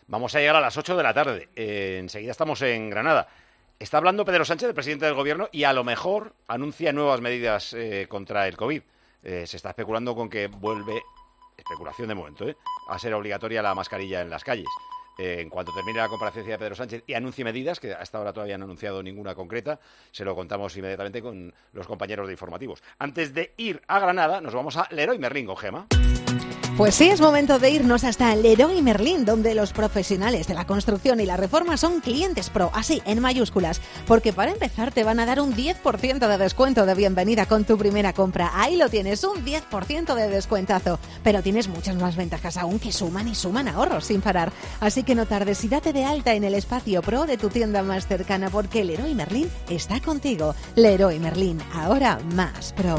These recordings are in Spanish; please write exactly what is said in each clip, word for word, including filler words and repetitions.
Vamos a llegar a las ocho de la tarde. Eh, enseguida estamos en Granada. Está hablando Pedro Sánchez, el presidente del Gobierno, y a lo mejor anuncia nuevas medidas eh, contra el COVID. Eh, se está especulando con que vuelve, especulación de momento, ¿eh? a ser obligatoria la mascarilla en las calles. Eh, en cuanto termine la comparecencia de Pedro Sánchez y anuncie medidas, que hasta ahora todavía no han anunciado ninguna concreta, se lo contamos inmediatamente con los compañeros de informativos. Antes de ir a Granada, nos vamos a Leroy Merlin con Gema. Pues sí, es momento de irnos hasta Leroy Merlin, donde los profesionales de la construcción y la reforma son clientes pro, así, en mayúsculas, porque para empezar te van a dar un diez por ciento de descuento de bienvenida con tu primera compra. Ahí lo tienes, un diez por ciento de descuentazo, pero tienes muchas más ventajas aún que suman y suman ahorros sin parar. Así que no tardes y date de alta en el espacio pro de tu tienda más cercana, porque Leroy Merlin está contigo. Leroy Merlin, ahora más pro.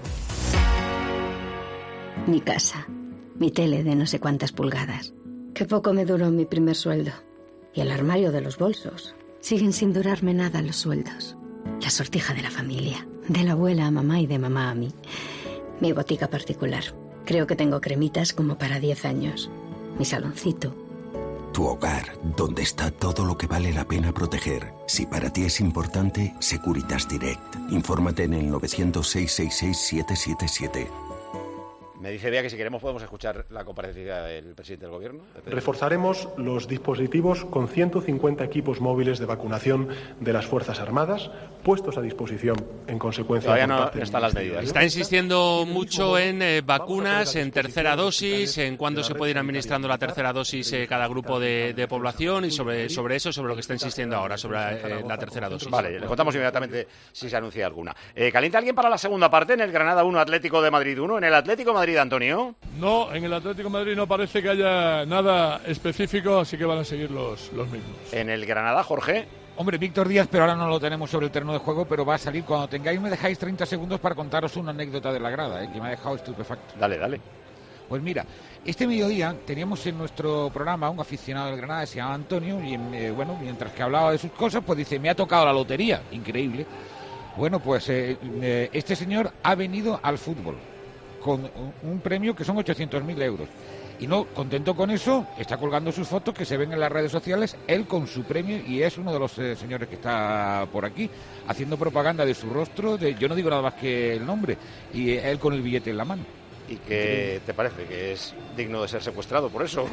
Mi casa. Mi tele de no sé cuántas pulgadas. Qué poco me duró mi primer sueldo. Y el armario de los bolsos. Siguen sin durarme nada los sueldos. La sortija de la familia. De la abuela a mamá y de mamá a mí. Mi botica particular. Creo que tengo cremitas como para diez años. Mi saloncito. Tu hogar, donde está todo lo que vale la pena proteger. Si para ti es importante, Securitas Direct. Infórmate en el novecientos, seiscientos sesenta y seis, siete siete siete. Me dice Bea que si queremos podemos escuchar la comparecencia del presidente del Gobierno. Reforzaremos los dispositivos con ciento cincuenta equipos móviles de vacunación de las Fuerzas Armadas, puestos a disposición en consecuencia. Todavía no, no están las medidas. Está insistiendo mucho en eh, vacunas, en tercera dosis, en cuándo se puede ir administrando la tercera dosis eh, cada grupo de, de población y sobre, sobre eso, sobre lo que está insistiendo ahora, sobre eh, la tercera dosis. Vale, le contamos inmediatamente si se anuncia alguna. Eh, ¿Calienta alguien para la segunda parte en el Granada uno, Atlético de Madrid uno? En el Atlético de Madrid, Antonio. No, en el Atlético de Madrid no parece que haya nada específico, así que van a seguir los, los mismos. En el Granada, Jorge. Hombre, Víctor Díaz, pero ahora no lo tenemos sobre el terreno de juego, pero va a salir cuando tengáis. Me dejáis treinta segundos para contaros una anécdota de la grada, ¿eh? Que me ha dejado estupefacto. Dale, dale. Pues mira, este mediodía teníamos en nuestro programa un aficionado del Granada que se llama Antonio y eh, bueno, mientras que hablaba de sus cosas, pues dice, me ha tocado la lotería, increíble. Bueno, pues eh, eh, este señor ha venido al fútbol con un premio que son ochocientos mil euros. Y no contento con eso, está colgando sus fotos que se ven en las redes sociales, él con su premio, y es uno de los eh, señores que está por aquí, haciendo propaganda de su rostro, de, yo no digo nada más que el nombre, y eh, él con el billete en la mano. ¿Y qué te parece? ¿Que es digno de ser secuestrado por eso?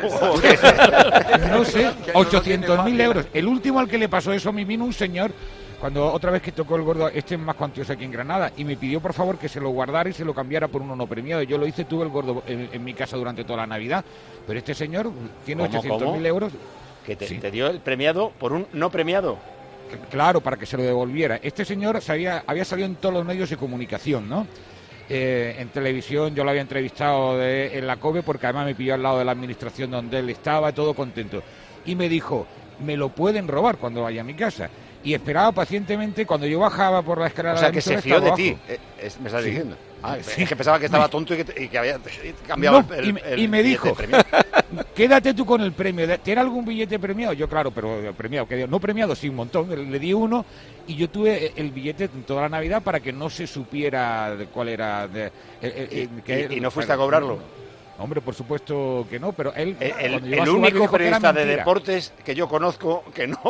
No sé, ochocientos mil euros. El último al que le pasó eso a mí vino un señor, cuando otra vez que tocó el gordo, este es más cuantioso aquí en Granada, y me pidió por favor que se lo guardara y se lo cambiara por uno no premiado. Yo lo hice, tuve el gordo en, en mi casa durante toda la Navidad, pero este señor tiene ochocientos mil euros. ¿Que te, sí. te dio el premiado por un no premiado? Claro, para que se lo devolviera. Este señor sabía, había salido en todos los medios de comunicación, ¿no? Eh, en televisión, yo lo había entrevistado de, en la COPE, porque además me pilló al lado de la administración donde él estaba, todo contento. Y me dijo, me lo pueden robar cuando vaya a mi casa. Y esperaba pacientemente cuando yo bajaba por la escalera. O sea, de que se fió de ti, eh, es, me estás sí. diciendo. Ah, sí. Es que pensaba que estaba tonto y que, y que había cambiado no, el, y, el y me dijo, premio. Quédate tú con el premio. ¿Tiene algún billete premiado? Yo, claro, pero premiado, que no premiado, sí, un montón. Le di uno y yo tuve el billete toda la Navidad para que no se supiera de cuál era. De, eh, eh, ¿Y, que, y, y no fuiste a cobrarlo? Hombre, por supuesto que no, pero él... El, el, el único periodista de deportes que yo conozco que no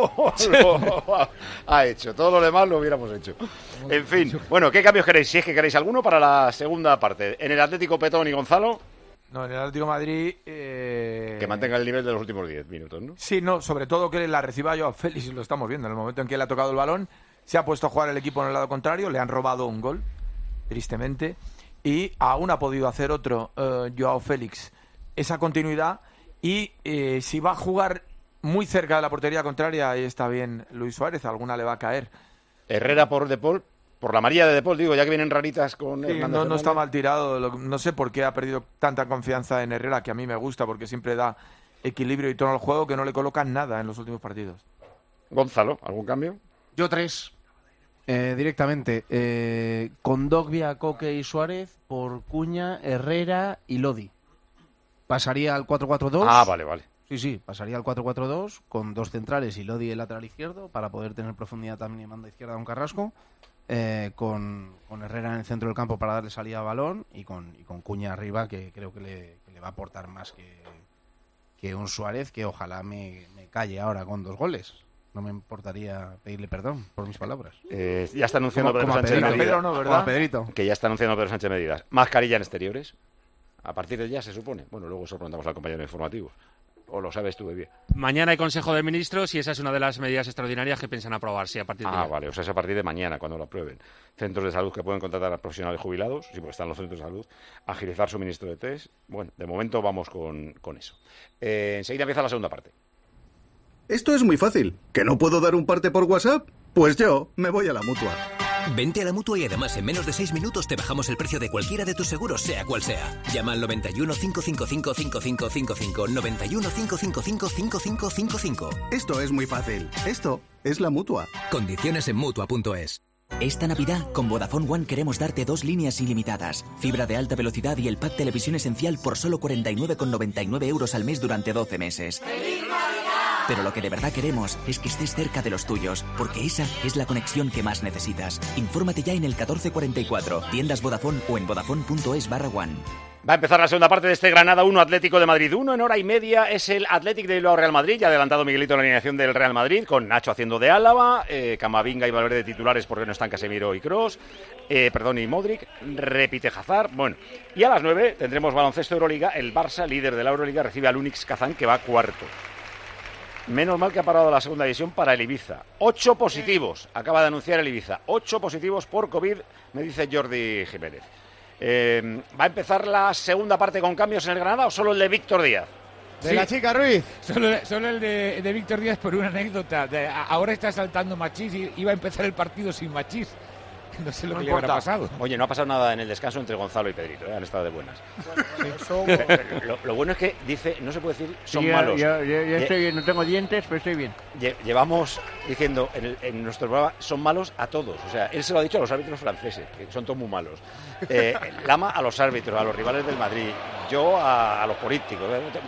lo ha, ha hecho. Todo lo demás lo hubiéramos hecho. En fin, bueno, ¿qué cambios queréis? Si es que queréis alguno para la segunda parte. En el Atlético, Petón y Gonzalo. No, en el Atlético de Madrid... Eh... Que mantenga el nivel de los últimos diez minutos, ¿no? Sí, no, sobre todo que la reciba Joao Félix, lo estamos viendo. En el momento en que le ha tocado el balón, se ha puesto a jugar el equipo en el lado contrario, le han robado un gol, tristemente, y aún ha podido hacer otro, uh, Joao Félix, esa continuidad, y eh, si va a jugar muy cerca de la portería contraria, ahí está bien Luis Suárez, alguna le va a caer. Herrera por De Paul, por la amarilla de De Paul, digo, ya que vienen raritas con sí, Hernández. No, no está mal tirado, no sé por qué ha perdido tanta confianza en Herrera, que a mí me gusta, porque siempre da equilibrio y tono al juego, que no le colocan nada en los últimos partidos. Gonzalo, ¿algún cambio? Yo tres. Eh, directamente, eh, Kondogbia, Coque y Suárez por Cuña, Herrera y Lodi. Pasaría al cuatro cuatro dos. Ah, vale, vale. Sí, sí, pasaría al cuatro cuatro dos con dos centrales y Lodi el lateral izquierdo para poder tener profundidad también en banda izquierda con Carrasco, eh, con, con Herrera en el centro del campo para darle salida a balón y con, y con Cuña arriba, que creo que le, que le va a aportar más que, que un Suárez que ojalá me, me calle ahora con dos goles. No me importaría pedirle perdón por mis palabras. Eh, ya está anunciando como, Pedro como Sánchez Pedrito, medidas. Pedro, no, ¿verdad? Como Pedrito. Que ya está anunciando Pedro Sánchez medidas. Mascarilla en exteriores. A partir de ya se supone. Bueno, luego eso preguntamos al compañero informativo. ¿O lo sabes tú de bien? Mañana hay Consejo de Ministros y esa es una de las medidas extraordinarias que piensan aprobarse a partir de Ah, ya. vale, o sea, es a partir de mañana cuando lo aprueben. Centros de salud que pueden contratar a profesionales jubilados, sí, porque están los centros de salud, agilizar suministro de test. Bueno, de momento vamos con, con eso. Eh, enseguida empieza la segunda parte. Esto es muy fácil. ¿Que no puedo dar un parte por WhatsApp? Pues yo me voy a la Mutua. Vente a la Mutua y además en menos de seis minutos te bajamos el precio de cualquiera de tus seguros, sea cual sea. Llama al noventa y uno, cinco cinco cinco, cinco cinco cinco cinco, noventa y uno, cinco cinco cinco, cinco cinco cinco cinco. Esto es muy fácil. Esto es la Mutua. Condiciones en Mutua punto es. Esta Navidad, con Vodafone One queremos darte dos líneas ilimitadas, fibra de alta velocidad y el pack Televisión Esencial por solo cuarenta y nueve con noventa y nueve euros al mes durante doce meses. ¡Feliz Navidad! Pero lo que de verdad queremos es que estés cerca de los tuyos, porque esa es la conexión que más necesitas. Infórmate ya en el catorce cuarenta y cuatro, tiendas Vodafone o en vodafone punto es barra one. Va a empezar la segunda parte de este Granada uno, Atlético de Madrid uno. En hora y media es el Athletic de Bilbao Real Madrid. Ya ha adelantado Miguelito la alineación del Real Madrid, con Nacho haciendo de Álava, eh, Camavinga y Valverde de titulares porque no están Casemiro y Kroos, eh, perdón, y Modric. Repite Hazard. Bueno, y a las nueve tendremos baloncesto Euroliga. El Barça, líder de la Euroliga, recibe al Unix Kazán, que va cuarto. Menos mal que ha parado la segunda división para el Ibiza. Ocho positivos, acaba de anunciar el Ibiza. Ocho positivos por COVID, me dice Jordi Jiménez. Eh, ¿Va a empezar la segunda parte con cambios en el Granada o solo el de Víctor Díaz? De sí, la chica Ruiz. Solo, solo el de, de Víctor Díaz por una anécdota. De, ahora está saltando Machís y iba a empezar el partido sin Machís. No sé lo no que le habrá pasado. Oye, no ha pasado nada en el descanso entre Gonzalo y Pedrito, ¿eh? Han estado de buenas. Bueno, eso... lo, lo bueno es que dice, no se puede decir, son sí, malos. Yo, yo, yo estoy bien, no tengo dientes, pero estoy bien. Lle llevamos diciendo en, el, en nuestro programa, son malos a todos. O sea, él se lo ha dicho a los árbitros franceses, que son todos muy malos. Eh, Lama a los árbitros, a los rivales del Madrid. Yo a, a los políticos.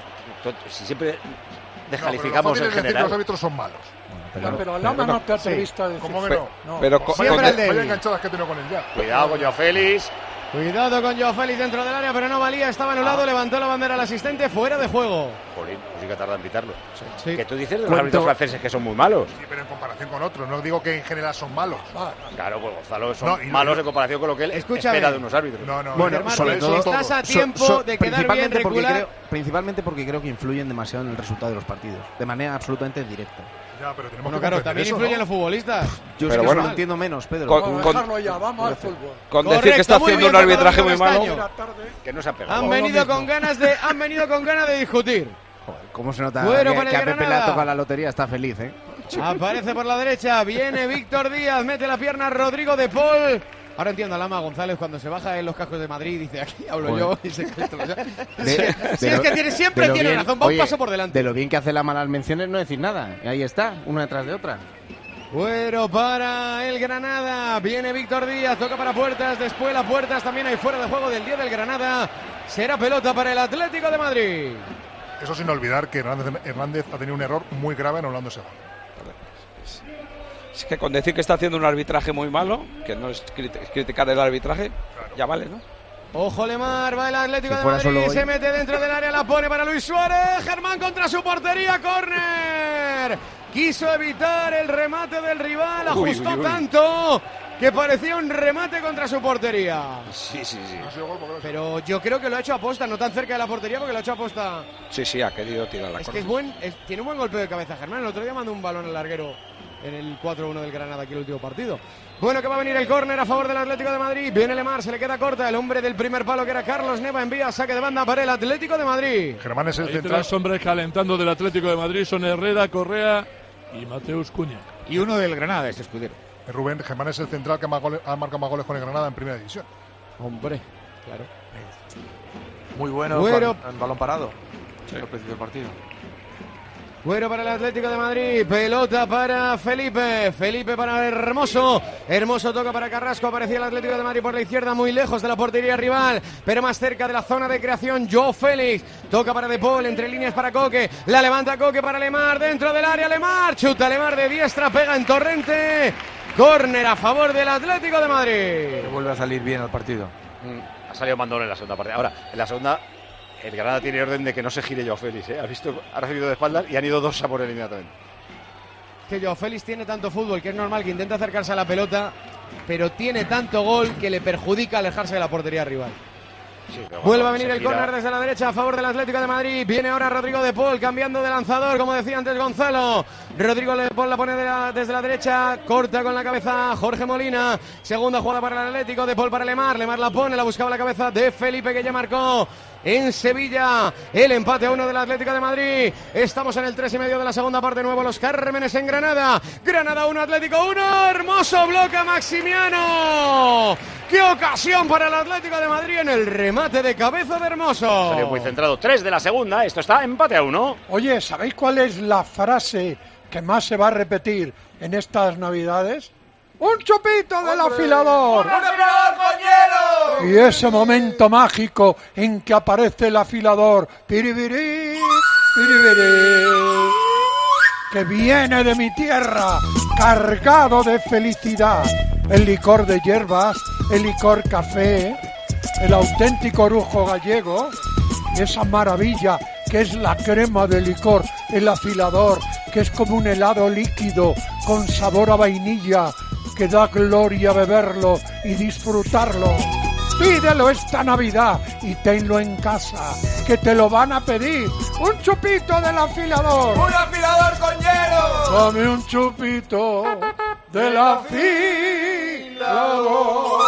Si siempre descalificamos no, en general. Decir que los árbitros son malos. Pero, no, pero Lama no te atreviste a decir. ¿Cómo que no? no. Pero con, siempre con, el de vaya enganchadas que he tenido con él ya. Cuidado con Joao Félix. Cuidado con Joao Félix dentro del área, pero no valía, estaba anulado, ah. levantó la bandera al asistente, fuera de juego. Jolín, pues sí que tarda en pitarlo. Sí. Sí. Que tú dices de los árbitros franceses que son muy malos. Sí, pero en comparación con otros, no digo que en general son malos. Ah, claro, pues Gonzalo son no, malos no, en comparación con lo que él Escúchame. espera de unos árbitros. No, no, bueno, no, sobre todo, estás a tiempo so, so, de quedar bien porque regular. creo, principalmente porque creo que influyen demasiado en el resultado de los partidos, de manera absolutamente directa. Ya, pero tenemos bueno, que claro, también eso, influyen ¿no? los futbolistas. Yo pero es que bueno, lo entiendo menos, Pedro. Con, vamos con, a dejarlo ya, vamos al fútbol. Con Correcto, decir que está haciendo un arbitraje muy malo. Que no se ha pegado. Han venido con ganas de, han venido con ganas de discutir. Joder, ¿cómo se nota bueno, que, que a Pepe le ha tocado la lotería? Está feliz, ¿eh? Aparece por la derecha, viene Víctor Díaz, mete la pierna Rodrigo de Paul. Ahora entiendo a Lama González cuando se baja en los cascos de Madrid y dice, aquí hablo bueno. yo. Y se cae todo. Si es lo, que tiene, siempre tiene bien, razón, va oye, un paso por delante. De lo bien que hace Lama las menciones no decir nada. Y ahí está, una detrás de otra. Bueno, para el Granada, viene Víctor Díaz, toca para Puertas, después la Puertas, también hay fuera de juego del día del Granada. Será pelota para el Atlético de Madrid. Eso sin olvidar que Hernández, Hernández ha tenido un error muy grave anulando ese gol. Es que con decir que está haciendo un arbitraje muy malo, que no es criticar el arbitraje, claro. Ya vale, ¿no? Ojo Lemar, va el Atlético si de Madrid, se mete dentro del área, la pone para Luis Suárez, Germán contra su portería, córner. Quiso evitar el remate del rival, ajustó uy, uy, uy. tanto que parecía un remate contra su portería. Sí, sí, sí. Pero yo creo que lo ha hecho a posta, no tan cerca de la portería porque lo ha hecho a posta. Sí, sí, ha querido tirar la Es corner. que es buen, es, tiene un buen golpe de cabeza Germán, el otro día mandó un balón al larguero en el cuatro uno del Granada aquí el último partido. Bueno, que va a venir el córner a favor del Atlético de Madrid. Viene Lemar, se le queda corta. El hombre del primer palo que era Carlos Neva envía saque de banda para el Atlético de Madrid. Germán es el Ahí central. Tres hombres calentando del Atlético de Madrid son Herrera, Correa y Mateus Cunha. Y uno del Granada, este escudero. Rubén, Germán es el central que ha marcado más goles con el Granada en primera división. Hombre, claro. Muy bueno, bueno. Con, en balón parado. Sí. Al principio del partido. Bueno para el Atlético de Madrid, pelota para Felipe, Felipe para Hermoso, Hermoso toca para Carrasco, aparecía el Atlético de Madrid por la izquierda, muy lejos de la portería rival, pero más cerca de la zona de creación, Joao Félix, toca para De Paul, entre líneas para Coque, la levanta Coque para Lemar, dentro del área Lemar, chuta Lemar de diestra, pega en Torrente, córner a favor del Atlético de Madrid. Que vuelve a salir bien el partido. Mm, ha salido Mandón en la segunda parte, ahora en la segunda... el Granada tiene orden de que no se gire Joao Félix, ¿eh? Ha visto, ha recibido de espaldas y han ido dos a por él inmediatamente. Que Joao Félix tiene tanto fútbol que es normal que intente acercarse a la pelota, pero tiene tanto gol que le perjudica alejarse de la portería rival. Sí, vuelve a venir el córner desde la derecha a favor del Atlético de Madrid. Viene ahora Rodrigo de Paul cambiando de lanzador, como decía antes Gonzalo. Rodrigo de Paul la pone de la, desde la derecha, corta con la cabeza Jorge Molina. Segunda jugada para el Atlético, de Paul para Lemar. Lemar la pone, la buscaba la cabeza de Felipe, que ya marcó en Sevilla el empate a uno del Atlético de Madrid. Estamos en el tres y medio de la segunda parte. Nuevo los Cármenes en Granada. Granada uno, Atlético uno. Hermoso bloque Maximiano. ¡Qué ocasión para el Atlético de Madrid en el remate de cabeza de Hermoso! Salió muy centrado. tres de la segunda. Esto está empate a uno. Oye, ¿sabéis cuál es la frase que más se va a repetir en estas Navidades? ¡Un chupito del afilador! ¡Un afilador con hielo! Y ese momento mágico en que aparece el afilador, piribirí, piribirí, que viene de mi tierra, cargado de felicidad. El licor de hierbas, el licor café, el auténtico orujo gallego, esa maravilla que es la crema de licor, el afilador, que es como un helado líquido con sabor a vainilla, que da gloria beberlo y disfrutarlo. Pídelo esta Navidad y tenlo en casa, que te lo van a pedir. Un chupito del afilador. ¡Un afilador con hielo! Dame un chupito del afilador.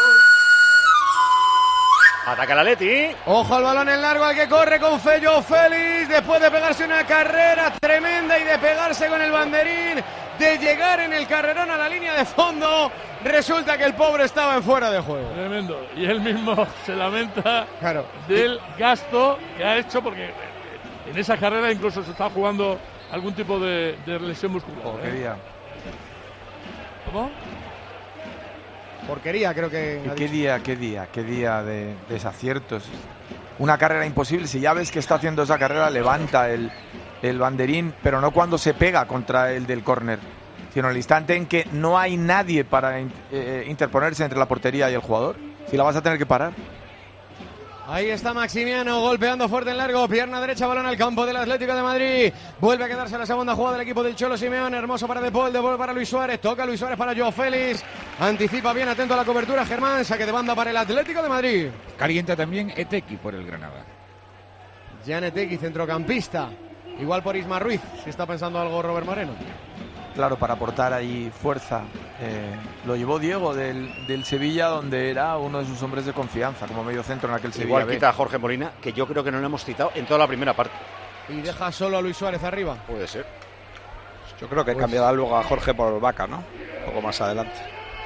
Ataca el Atleti. Ojo al balón en largo, al que corre con Fello Félix, después de pegarse una carrera tremenda y de pegarse con el banderín, de llegar en el carrerón a la línea de fondo, resulta que el pobre estaba en fuera de juego. Tremendo. Y él mismo se lamenta claro. del gasto que ha hecho, porque en esa carrera incluso se está jugando algún tipo de, de lesión muscular. Oh, qué día. ¿Cómo? Porquería, creo que... ¿Y qué día, qué día, qué día de desaciertos? Una carrera imposible. Si ya ves que está haciendo esa carrera, levanta el, el banderín, pero no cuando se pega contra el del córner, sino en el instante en que no hay nadie para eh, interponerse entre la portería y el jugador. Si la vas a tener que parar. Ahí está Maximiano golpeando fuerte en largo, pierna derecha, balón al campo del Atlético de Madrid. Vuelve a quedarse la segunda jugada del equipo del Cholo Simeone. Hermoso para De Paul, De Paul para Luis Suárez. Toca Luis Suárez para Joao Félix. Anticipa bien, atento a la cobertura Germán. Saque de banda para el Atlético de Madrid. Calienta también Etequi por el Granada. Jan Etequi, centrocampista. Igual por Isma Ruiz, si está pensando algo Robert Moreno. Claro, para aportar ahí fuerza. Eh, lo llevó Diego del, del Sevilla, donde era uno de sus hombres de confianza, como medio centro en aquel Sevilla. Igual quita a Jorge Molina, que yo creo que no lo hemos citado en toda la primera parte. Y deja solo a Luis Suárez arriba. Puede ser. Yo creo que pues... cambiará luego a Jorge por Vaca, ¿no? Un poco más adelante.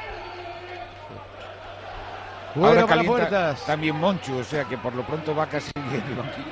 Bueno, ahora para Puertas. También Monchu, o sea que por lo pronto Vaca sigue en el banquillo.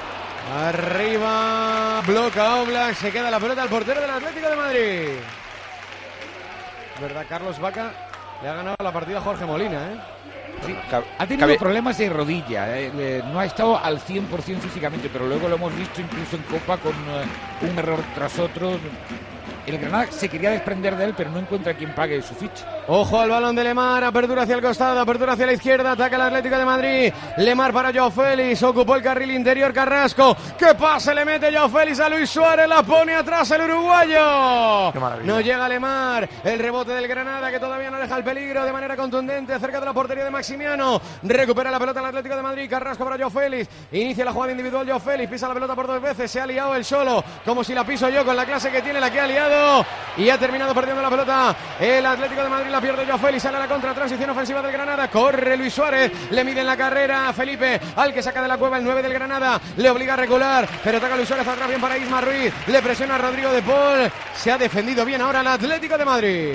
Arriba, bloca Oblak, se queda la pelota al portero del Atlético de Madrid. ¿Verdad, Carlos Vaca? Le ha ganado la partida a Jorge Molina, ¿eh? Sí, ha tenido Cabe... problemas de rodilla, eh, no ha estado al cien por ciento físicamente, pero luego lo hemos visto incluso en Copa con uh, un error tras otro. El Granada se quería desprender de él, pero no encuentra quien pague su ficha. Ojo al balón de Lemar, apertura hacia el costado, apertura hacia la izquierda, ataca el Atlético de Madrid. Lemar para Joao Félix, ocupó el carril interior Carrasco. ¡Qué pase le mete Joao Félix a Luis Suárez! La pone atrás el uruguayo. No llega Lemar, el rebote del Granada que todavía no deja el peligro de manera contundente cerca de la portería de Maximiano. Recupera la pelota el Atlético de Madrid, Carrasco para Joao Félix. Inicia la jugada individual Joao Félix, pisa la pelota por dos veces, se ha liado él solo, como si la piso yo con la clase que tiene la que ha liado. Y ha terminado perdiendo la pelota el Atlético de Madrid, la pierde Joao Félix, sale a la contra, transición ofensiva del Granada, corre Luis Suárez, le mide en la carrera Felipe, al que saca de la cueva el nueve del Granada, le obliga a regular, pero ataca Luis Suárez atrás bien para Isma Ruiz, le presiona a Rodrigo de Paul, se ha defendido bien ahora el Atlético de Madrid.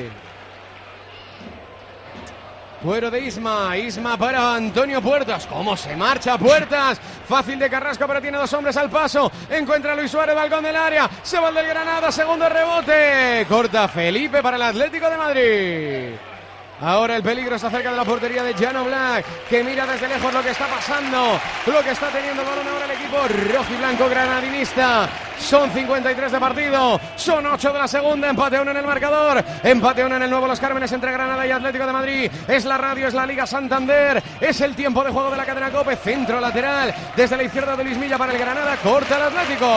Cuero de Isma, Isma para Antonio Puertas. ¿Cómo se marcha Puertas? Fácil de Carrasco, pero tiene dos hombres al paso. Encuentra a Luis Suárez, balcón del área. Se va el del Granada, segundo rebote. Corta Felipe para el Atlético de Madrid. Ahora el peligro está cerca de la portería de Jan Oblak, que mira desde lejos lo que está pasando, lo que está teniendo el balón ahora el equipo rojo y blanco granadinista. Son cincuenta y tres de partido, son ocho de la segunda, empate a uno en el marcador, empate a uno en el Nuevo Los Cármenes entre Granada y Atlético de Madrid. Es la radio, es la Liga Santander, es el tiempo de juego de la cadena COPE, centro lateral, desde la izquierda de Luis Milla para el Granada, corta el Atlético.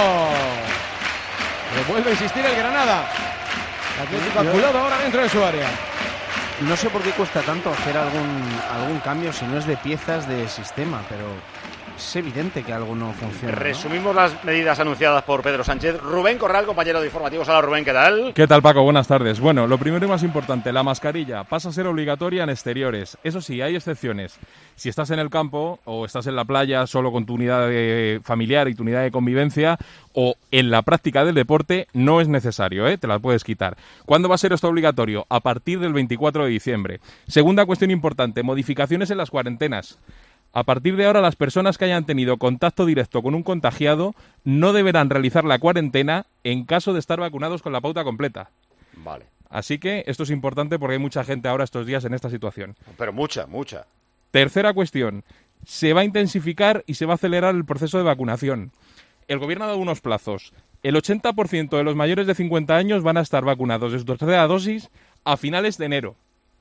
Le vuelve a insistir el Granada. El Atlético aculado ahora dentro de su área. No sé por qué cuesta tanto hacer algún, algún cambio si no es de piezas de sistema, pero es evidente que algo no funciona, ¿no? Resumimos las medidas anunciadas por Pedro Sánchez. Rubén Corral, compañero de informativos. Hola, Rubén, ¿qué tal? ¿Qué tal, Paco? Buenas tardes. Bueno, lo primero y más importante, la mascarilla pasa a ser obligatoria en exteriores. Eso sí, hay excepciones. Si estás en el campo o estás en la playa solo con tu unidad de familiar y tu unidad de convivencia o en la práctica del deporte, no es necesario, ¿eh? Te la puedes quitar. ¿Cuándo va a ser esto obligatorio? A partir del veinticuatro de diciembre. Segunda cuestión importante, modificaciones en las cuarentenas. A partir de ahora, las personas que hayan tenido contacto directo con un contagiado no deberán realizar la cuarentena en caso de estar vacunados con la pauta completa. Vale. Así que esto es importante porque hay mucha gente ahora estos días en esta situación. Pero mucha, mucha. Tercera cuestión, se va a intensificar y se va a acelerar el proceso de vacunación. El Gobierno ha dado unos plazos. El ochenta por ciento de los mayores de cincuenta años van a estar vacunados de su tercera dosis a finales de enero.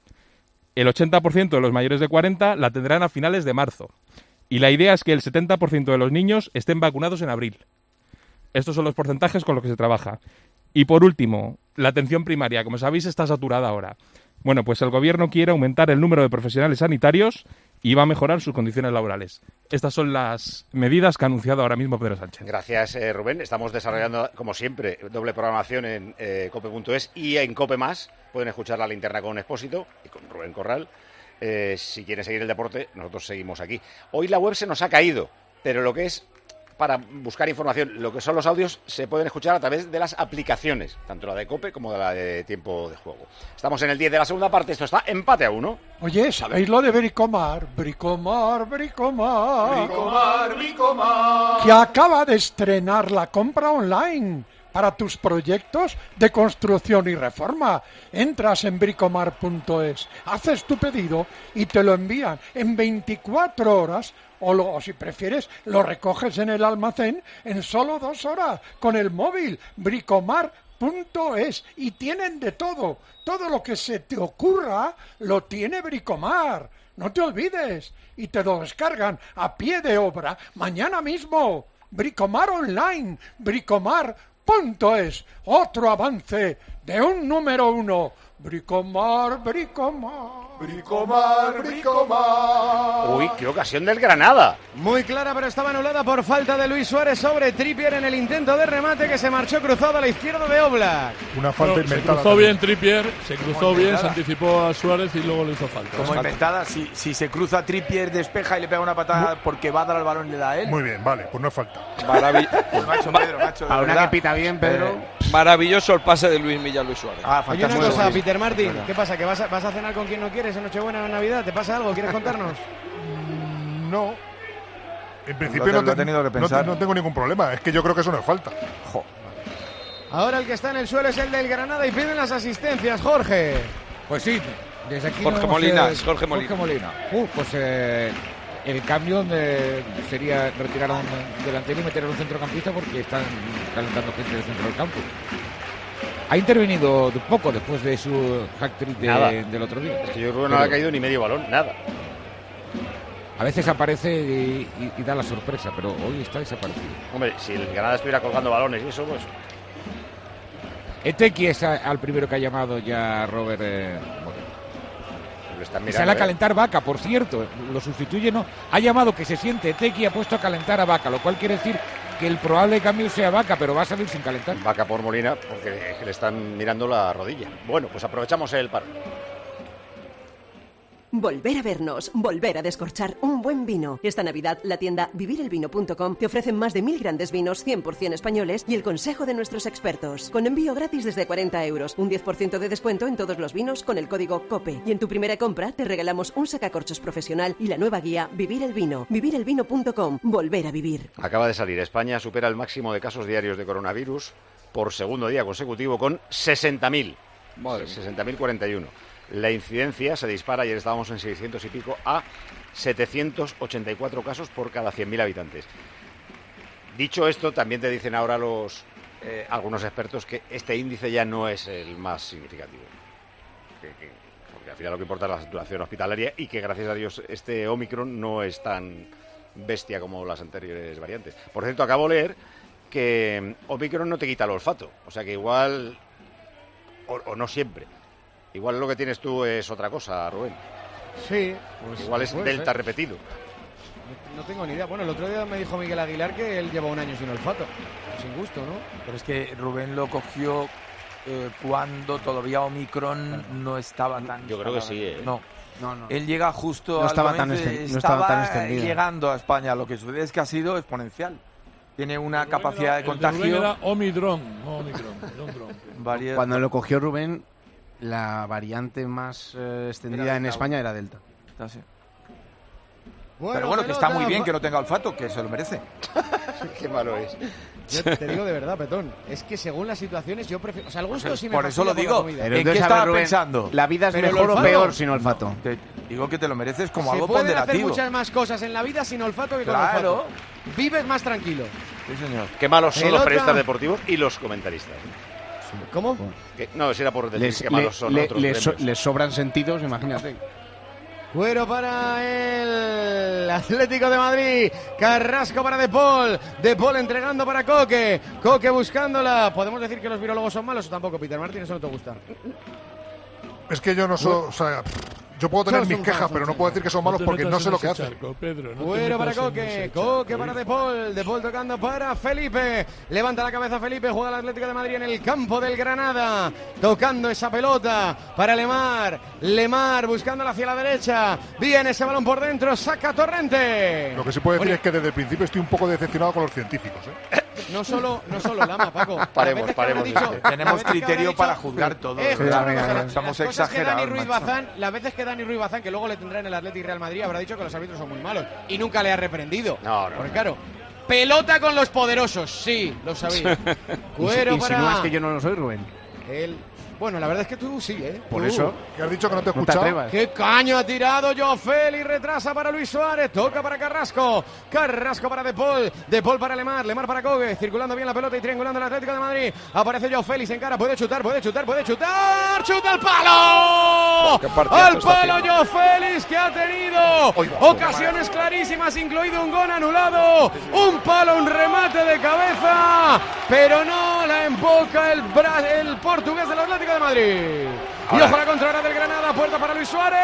El ochenta por ciento de los mayores de cuarenta la tendrán a finales de marzo. Y la idea es que el setenta por ciento de los niños estén vacunados en abril. Estos son los porcentajes con los que se trabaja. Y por último, la atención primaria, como sabéis, está saturada ahora. Bueno, pues el Gobierno quiere aumentar el número de profesionales sanitarios y va a mejorar sus condiciones laborales. Estas son las medidas que ha anunciado ahora mismo Pedro Sánchez. Gracias, eh, Rubén. Estamos desarrollando, como siempre, doble programación en eh, cope punto es y en Cope Más. Pueden escuchar La Linterna con Expósito y con Rubén Corral. Eh, si quieren seguir el deporte, nosotros seguimos aquí. Hoy la web se nos ha caído, pero lo que es para buscar información, lo que son los audios, se pueden escuchar a través de las aplicaciones, tanto la de COPE como de la de Tiempo de Juego. Estamos en el diez de la segunda parte, esto está empate a uno. Oye, ¿sabéis lo de Bricomar? Bricomar, Bricomar. Bricomar, Bricomar. Que acaba de estrenar la compra online para tus proyectos de construcción y reforma. Entras en bricomar punto es, haces tu pedido y te lo envían en veinticuatro horas o, lo, o si prefieres lo recoges en el almacén en solo dos horas con el móvil. bricomar punto es y tienen de todo. Todo lo que se te ocurra lo tiene Bricomar. No te olvides. Y te lo descargan a pie de obra mañana mismo. Bricomar Online. Bricomar punto es. Otro avance de un número uno. Bricomar, Bricomar. Bricomar, Bricomar. Uy, qué ocasión del Granada. Muy clara, pero estaba anulada por falta de Luis Suárez sobre Trippier en el intento de remate que se marchó cruzado a la izquierda de Oblak. Una falta no, inventada. Se cruzó también. bien Trippier, se cruzó bien, se anticipó a Suárez y luego le hizo falta. Como inventada, si, si se cruza Trippier, despeja y le pega una patada Muy... porque va a dar al balón y le da a él. Muy bien, vale, pues no es falta. Maravilloso. Pues macho, Pedro, macho. Ahora que pita bien, Pedro. Eh, maravilloso el pase de Luis Milla a Luis Suárez. Ah, Oye, una cosa, Peter Martin, ¿qué pasa? ¿Que vas a, vas a cenar con quien no quieres en Nochebuena o en Navidad? ¿Te pasa algo? ¿Quieres contarnos? No. En principio no, te, tenido que pensar. No, no tengo ningún problema. Es que yo creo que eso no es falta. Jo. Ahora el que está en el suelo es el del Granada y piden las asistencias, Jorge. Pues sí, desde aquí Jorge no Molina, eh, Jorge Molina. Jorge Molina. Uh, pues eh, el cambio de, sería retirar a un delantero y meter a un centrocampista porque están calentando gente del centro del campo. Ha intervenido poco después de su hat-trick de, del otro día. Es que yo creo que no ha caído ni medio balón, nada. A veces aparece y, y, y da la sorpresa, pero hoy está desaparecido. Hombre, si el Granada estuviera colgando balones y eso, pues... Etequi es a, al primero que ha llamado ya Robert... Eh, Lo están mirando, y sale a ¿eh? calentar Vaca, por cierto. Lo sustituye, no. Ha llamado que se siente Etequi y ha puesto a calentar a Vaca, lo cual quiere decir que el probable cambio sea Vaca, pero va a salir sin calentar. Vaca por Molina, porque le están mirando la rodilla. Bueno, pues aprovechamos el paro. Volver a vernos, volver a descorchar un buen vino. Esta Navidad, la tienda vivir el vino punto com te ofrece más de mil grandes vinos cien por ciento españoles y el consejo de nuestros expertos. Con envío gratis desde cuarenta euros, un diez por ciento de descuento en todos los vinos con el código COPE. Y en tu primera compra te regalamos un sacacorchos profesional y la nueva guía Vivir el Vino. vivir el vino punto com, volver a vivir. Acaba de salir, España supera el máximo de casos diarios de coronavirus por segundo día consecutivo con sesenta mil. Madre, sesenta mil cuarenta y uno. La incidencia se dispara, ayer estábamos en seiscientos y pico, a setecientos ochenta y cuatro casos por cada cien mil habitantes. Dicho esto, también te dicen ahora los eh, algunos expertos que este índice ya no es el más significativo. Que, que, porque al final lo que importa es la saturación hospitalaria y que gracias a Dios este Omicron no es tan bestia como las anteriores variantes. Por cierto, acabo de leer que Omicron no te quita el olfato, o sea que igual, o, o no siempre, igual lo que tienes tú es otra cosa, Rubén. Sí, pues igual es puede delta ser. repetido. No, no tengo ni idea. Bueno, el otro día me dijo Miguel Aguilar que él lleva un año sin olfato, sin gusto, ¿no? Pero es que Rubén lo cogió eh, cuando todavía Omicron no estaba tan... Yo creo que sí, ¿eh? No. No, no. Él llega justo No al estaba tan momento, esten- no estaba tan extendido. llegando a España. Lo que sucede es que ha sido exponencial. Tiene una Rubén capacidad era- de el contagio. Rubén era Omicron, no Omicron, Omicron. varias- Cuando lo cogió Rubén, la variante más eh, extendida Era en Delta. España era Delta. Ah, sí. Bueno, Pero bueno, que está pelota, muy bien va- que no tenga olfato, que se lo merece. Qué malo es. Yo te digo de verdad, Petón, es que según las situaciones yo prefiero... O sea, el gusto Pues sí me por eso lo fastidia por la digo. comida. Pero ¿En entonces, qué a ver, estaba Rubén, pensando? ¿la vida es Pero el mejor o olfato- peor sin olfato? Te digo que te lo mereces como Se algo pueden hacer ponderativo. muchas más cosas en la vida sin olfato que con Claro. olfato. Vives más tranquilo. Sí, señor. Qué malos son los Pelota. periodistas deportivos y los comentaristas. ¿Cómo? Que- no, si era por decir Les, qué malos le- son le- otros les so- gremios. les sobran sentidos, imagínate. Cuero para el Atlético de Madrid. Carrasco para De Paul. De Paul entregando para Coque. Coque buscándola. ¿Podemos decir que los virólogos son malos o tampoco, Peter Martín? Eso no te gusta. Es que yo no soy, o sea, yo puedo tener Son- mis son quejas, malos, pero no son puedo decir que son malos te porque metas no sé en lo que ese hacen. charco, Pedro, no te Cuero para metas en Coque. ese Coque charco, para ¿eh? De Paul. De Paul tocando para Felipe. Levanta la cabeza Felipe. Juega el Atlético de Madrid en el campo del Granada. Tocando esa pelota para Lemar. Lemar buscándola hacia la derecha. Viene ese balón por dentro. Saca Torrente. Lo que sí puedo decir Oye, es que desde el principio estoy un poco decepcionado con los científicos. ¿eh? No solo, no solo Lama, Paco. Las Paremos, veces que habrá paremos. dicho- Es que las tenemos veces que habrá criterio dicho- para juzgar todo. Eh, escucha Sí, una venga, cosa, venga. las Estamos cosas que Dani exagerados, Ruiz macho. Bazán, las veces que Dani Ruiz Bazán, que luego le tendrá en el Atlético y Real Madrid, habrá dicho que los árbitros son muy malos y nunca le ha reprendido. No, no. Porque claro, pelota con los poderosos, sí, lo sabía. Y, Cuero si- y si para no es que yo no lo soy, Rubén. el... Bueno, la verdad es que tú sí, ¿eh? Por Tú. eso. ¿Qué has dicho que no te he No te escuchado? atrevas. ¡Qué caño ha tirado Joao Félix! Retrasa para Luis Suárez. Toca para Carrasco. Carrasco para De Paul. De Paul para Lemar. Lemar para Cogue. Circulando bien la pelota y triangulando el Atlético de Madrid. Aparece Joao Félix en cara. Puede chutar, puede chutar, puede chutar. ¡Chuta al palo! Qué partidazo ¡Al está palo haciendo! Joao Félix, que ha tenido ocasiones clarísimas, incluido un gol anulado. Un palo, un remate de cabeza. Pero no la emboca el, bra- el portugués del Atlético de Madrid. Y Ahora. ojo la contraria del Granada, puerta para Luis Suárez.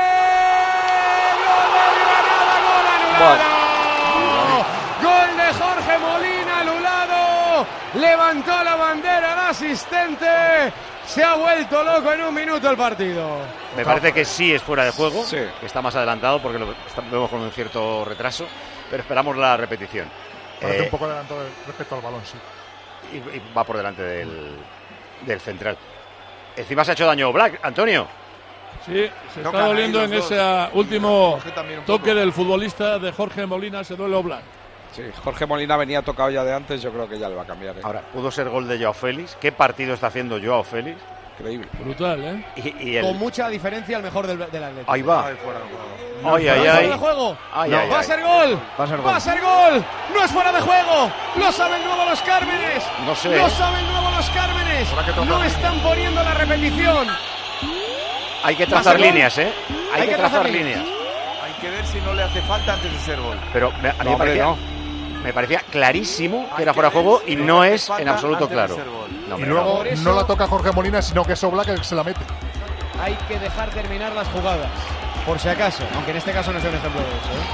¡Gol del Granada! ¡Gol anulado! Gol de Jorge Molina, anulado. Levantó la bandera el asistente. Se ha vuelto loco en un minuto el partido. Me parece que sí es fuera de juego, Sí. que está más adelantado porque lo está- vemos con un cierto retraso, pero esperamos la repetición. Parece Eh, un poco adelantado respecto al balón, sí. y, y va por delante del, del central. Encima se ha hecho daño Black, Antonio. Sí, se Tocan está ahí doliendo los en dos. ese último Jorge también un poco. toque del futbolista de Jorge Molina, se duele Oblak. Sí, Jorge Molina venía tocado ya de antes, yo creo que ya le va a cambiar. ¿eh? Ahora, pudo ser gol de Joao Félix. ¿Qué partido está haciendo Joao Félix? Increíble. Brutal, ¿eh? Y, y el- Con mucha diferencia el mejor del, del Atlético. Ahí va. Ay, fuera de juego. Ay, ay, ¿No es ay. fuera de juego? Ay, No. ay, Va a ay. ser gol. Va a ser Va gol. a ser gol. No es fuera de juego. Lo saben nuevo los Cármenes. No sé. Lo saben nuevo los Cármenes. Habrá que tocar. No están poniendo la repetición. Hay que Va a trazar ser gol. líneas, ¿eh? Hay, que, trazar líneas. Hay que ver si no le hace falta antes de ser gol. Pero me, a mí No, me, hombre, parecía, no. me parecía clarísimo que Hay era que fuera de ver juego si y no no le es hace en falta absoluto antes de claro. ser gol. No, Y hombre, luego Por eso- no la toca Jorge Molina, sino que es Oblak el que se la mete. Hay que dejar terminar las jugadas. Por si acaso. Aunque en este caso no sea un ejemplo de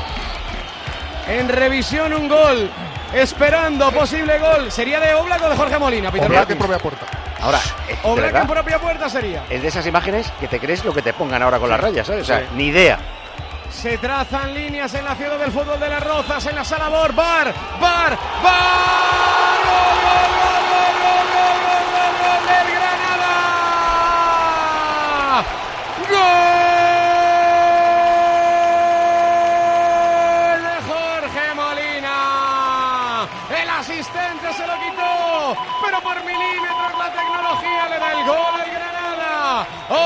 eso. ¿eh? En revisión un gol. Esperando posible gol. ¿Sería de Oblak o de Jorge Molina, Peter Oblak en Martins? propia puerta. Ahora, eh, de Oblak verdad, en propia puerta sería. es de esas imágenes que te crees lo que te pongan ahora con las rayas, ¿sabes? O sea, ni idea. Se trazan líneas en la ciudad del fútbol de las Rozas, en la sala Bor, Bar, Bar, Bar. ¡Gol, gol, gol, gol, gol, gol, gol, gol, gol del Granada! ¡Gol de Jorge Molina! El asistente se lo quitó, pero por milímetros la tecnología le da el gol al Granada. Oblak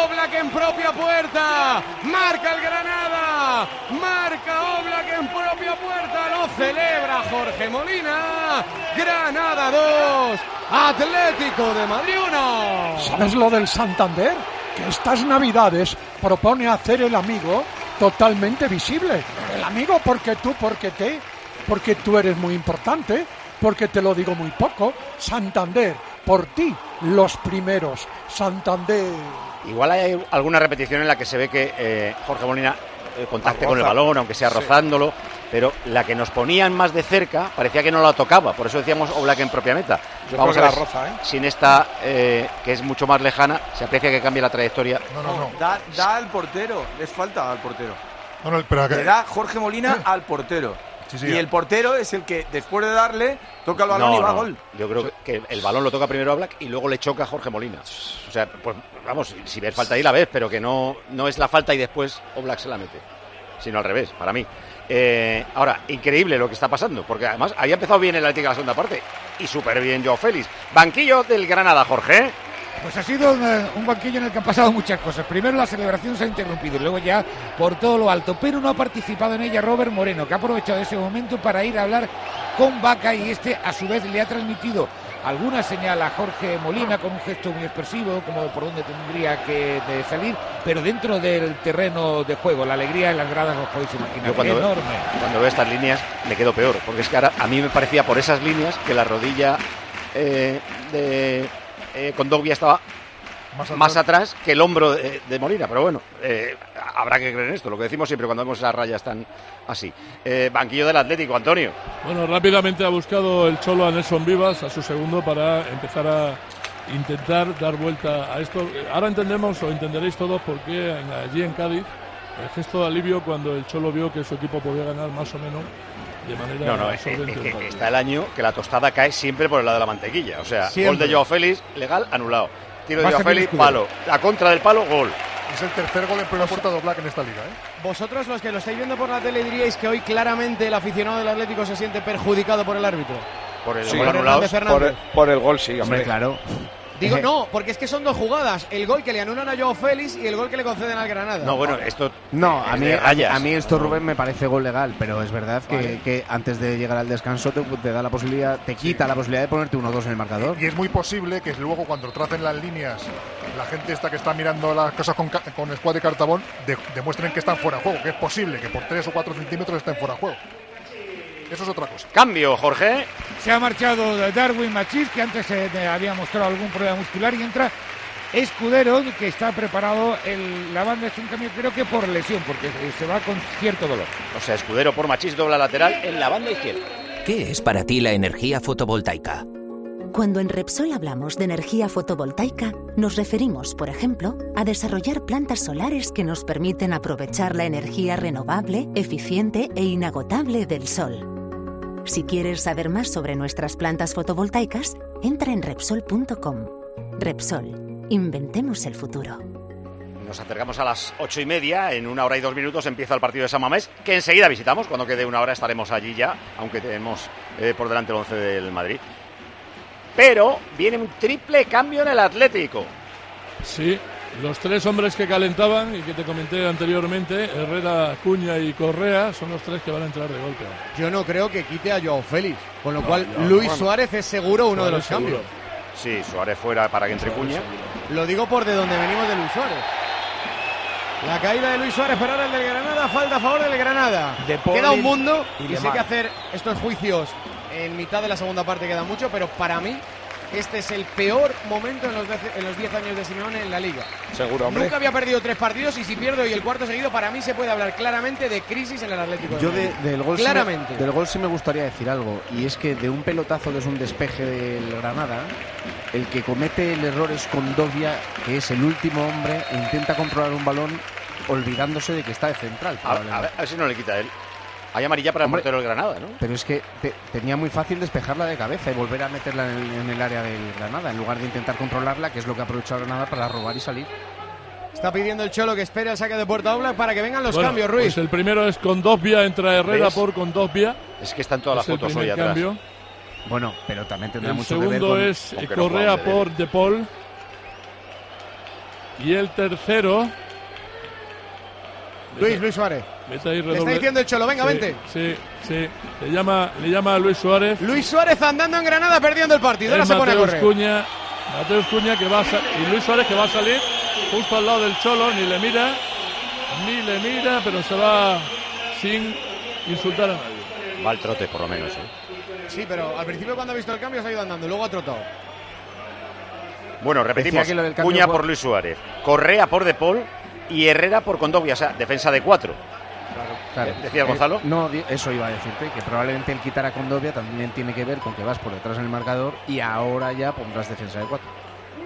en propia puerta. Marca el Granada. Marca Oblak en propia puerta. Lo celebra Jorge Molina. Granada dos. Atlético de Madrid uno. ¿Sabes lo del Santander? Que estas navidades propone hacer el amigo totalmente visible. El amigo porque tú, porque te, porque tú eres muy importante, porque te lo digo muy poco. Santander, por ti, los primeros. Santander. Igual hay alguna repetición en la que se ve que eh, Jorge Molina eh, contacte con el balón, aunque sea rozándolo, sí. Pero la que nos ponían más de cerca parecía que no la tocaba, por eso decíamos Oblak en propia meta. Yo Vamos a creo ver, que la roza, ¿eh? Sin esta, eh, que es mucho más lejana, se aprecia que cambia la trayectoria. No, no, no. Da, da al portero, les falta al portero. No, no, pero que... Le da Jorge Molina al portero. Sí, sí, y el portero es el que, después de darle, toca el balón no, y va no. a gol. Yo creo que el balón lo toca primero Oblak y luego le choca a Jorge Molina. O sea, pues vamos, si ves falta ahí la ves, pero que no, no es la falta y después Oblak se la mete. Sino al revés, para mí. Eh, ahora, increíble lo que está pasando, porque además había empezado bien el Atlético en la segunda parte y súper bien Joao Félix. Banquillo del Granada, Jorge. Pues ha sido un, un banquillo en el que han pasado muchas cosas. Primero la celebración se ha interrumpido y luego ya por todo lo alto, pero no ha participado en ella Robert Moreno, que ha aprovechado ese momento para ir a hablar con Vaca y este a su vez le ha transmitido alguna señal a Jorge Molina con un gesto muy expresivo, como por dónde tendría que de salir, pero dentro del terreno de juego. La alegría en las gradas os podéis imaginar. Yo cuando, enorme. Cuando veo estas líneas me quedo peor, porque es que ahora a mí me parecía por esas líneas que la rodilla eh, de eh, Kondogbia estaba más atrás. más atrás que el hombro de, de Molina, pero bueno, eh, habrá que creer en esto, lo que decimos siempre cuando vemos esas rayas tan así. Eh, banquillo del Atlético, Antonio. Bueno, rápidamente ha buscado el Cholo a Nelson Vivas, a su segundo, para empezar a intentar dar vuelta a esto. Ahora entendemos o entenderéis todos por qué allí en Cádiz el gesto de alivio cuando el Cholo vio que su equipo podía ganar más o menos de manera no, no, es, es que está el año que la tostada cae siempre por el lado de la mantequilla, o sea, siempre. Gol de Joao Félix, legal, anulado. Tiro de Joao Félix, palo. La contra del palo, gol. Es el tercer gol en primera puerta de Oblak en esta liga, ¿eh? Vosotros, los que lo estáis viendo por la tele, diríais que hoy claramente el aficionado del Atlético se siente perjudicado por el árbitro. Por el sí, gol anulado. Por el, por el gol, sí, hombre. hombre claro. Digo, no, porque es que son dos jugadas. El gol que le anulan a Joao Félix y el gol que le conceden al Granada. No, bueno, esto... No, a mí, a, a mí esto, Rubén, me parece gol legal, pero es verdad que, vale. que antes de llegar al descanso te, te da la posibilidad, te quita sí. la posibilidad de ponerte uno dos en el marcador. Y es muy posible que luego cuando tracen las líneas, la gente esta que está mirando las cosas con, con Squad y Cartabón, de, demuestren que están fuera de juego, que es posible que por tres o cuatro centímetros estén fuera de juego. Eso es otra cosa. Cambio, Jorge. Se ha marchado Darwin Machís, que antes eh, había mostrado algún problema muscular, y entra Escudero, que está preparado. El, la banda es un cambio, creo que por lesión, porque se va con cierto dolor. O sea, Escudero por Machís, dobla lateral en la banda izquierda. ¿Qué es para ti la energía fotovoltaica? Cuando en Repsol hablamos de energía fotovoltaica, nos referimos, por ejemplo, a desarrollar plantas solares que nos permiten aprovechar la energía renovable, eficiente e inagotable del sol. Si quieres saber más sobre nuestras plantas fotovoltaicas, entra en Repsol punto com. Repsol, inventemos el futuro. Nos acercamos a las ocho y media, en una hora y dos minutos empieza el partido de San Mamés, que enseguida visitamos, cuando quede una hora estaremos allí ya, aunque tenemos eh, por delante el once del Madrid. Pero viene un triple cambio en el Atlético. Sí, los tres hombres que calentaban y que te comenté anteriormente, Herrera, Cuña y Correa, son los tres que van a entrar de golpe. Yo no creo que quite a Joao Félix, con lo no, cual no, Luis bueno. Suárez es seguro uno Suárez de los seguro. cambios. Sí, Suárez fuera para que entre Cuña. Lo digo por de donde venimos de Luis Suárez. La caída de Luis Suárez, pero ahora el del Granada, falta a favor del Granada. De queda un mundo y, y sé que hacer estos juicios en mitad de la segunda parte queda mucho, pero para mí este es el peor momento en los, en los diez años de Simeone en la Liga. Seguro, hombre. Nunca había perdido tres partidos y si pierdo hoy el cuarto seguido, para mí se puede hablar claramente de crisis en el Atlético. Yo de, del, gol claramente. Sí me, del gol sí me gustaría decir algo, y es que de un pelotazo que es un despeje del Granada, el que comete el error es Kondogbia, que es el último hombre e intenta controlar un balón olvidándose de que está de central. A, a, ver, a ver si no le quita él. Hay amarilla para el portero del Granada, ¿no? Pero es que te, tenía muy fácil despejarla de cabeza y volver a meterla en el, en el área del Granada, en lugar de intentar controlarla, que es lo que ha aprovechado Granada para robar y salir. Está pidiendo el Cholo que espere el saque de puerta Oblak para que vengan los bueno, cambios, Ruiz. Pues el primero es Kondogbia, entra Herrera ¿Ves? por Kondogbia. Es que están todas las fotos hoy atrás. Cambio. Bueno, pero también tendrá el mucho que ver con... El segundo es Correa no por De Paul. Y el tercero... Luis, Luis Suárez. Le está diciendo el Cholo, venga, sí, vente. Sí, sí. Le llama, le llama a Luis Suárez. Luis Suárez andando en Granada, perdiendo el partido. Ahora Es se pone a Mateus correr. Cuña, Mateus Cuña que va a sa- y Luis Suárez que va a salir justo al lado del Cholo, ni le mira, ni le mira, pero se va sin insultar a nadie. Va al trote, por lo menos. ¿eh? Sí, pero al principio cuando ha visto el cambio se ha ido andando, luego ha trotado. Bueno, repetimos. Decía que lo del cambio Cuña fue- por Luis Suárez, Correa por De Paul y Herrera por Condovia. O sea, defensa de cuatro. Claro. ¿Decías, Gonzalo? Eh, no, di- eso iba a decirte, que probablemente el quitar a Condovia también tiene que ver con que vas por detrás en el marcador y ahora ya pondrás defensa de cuatro.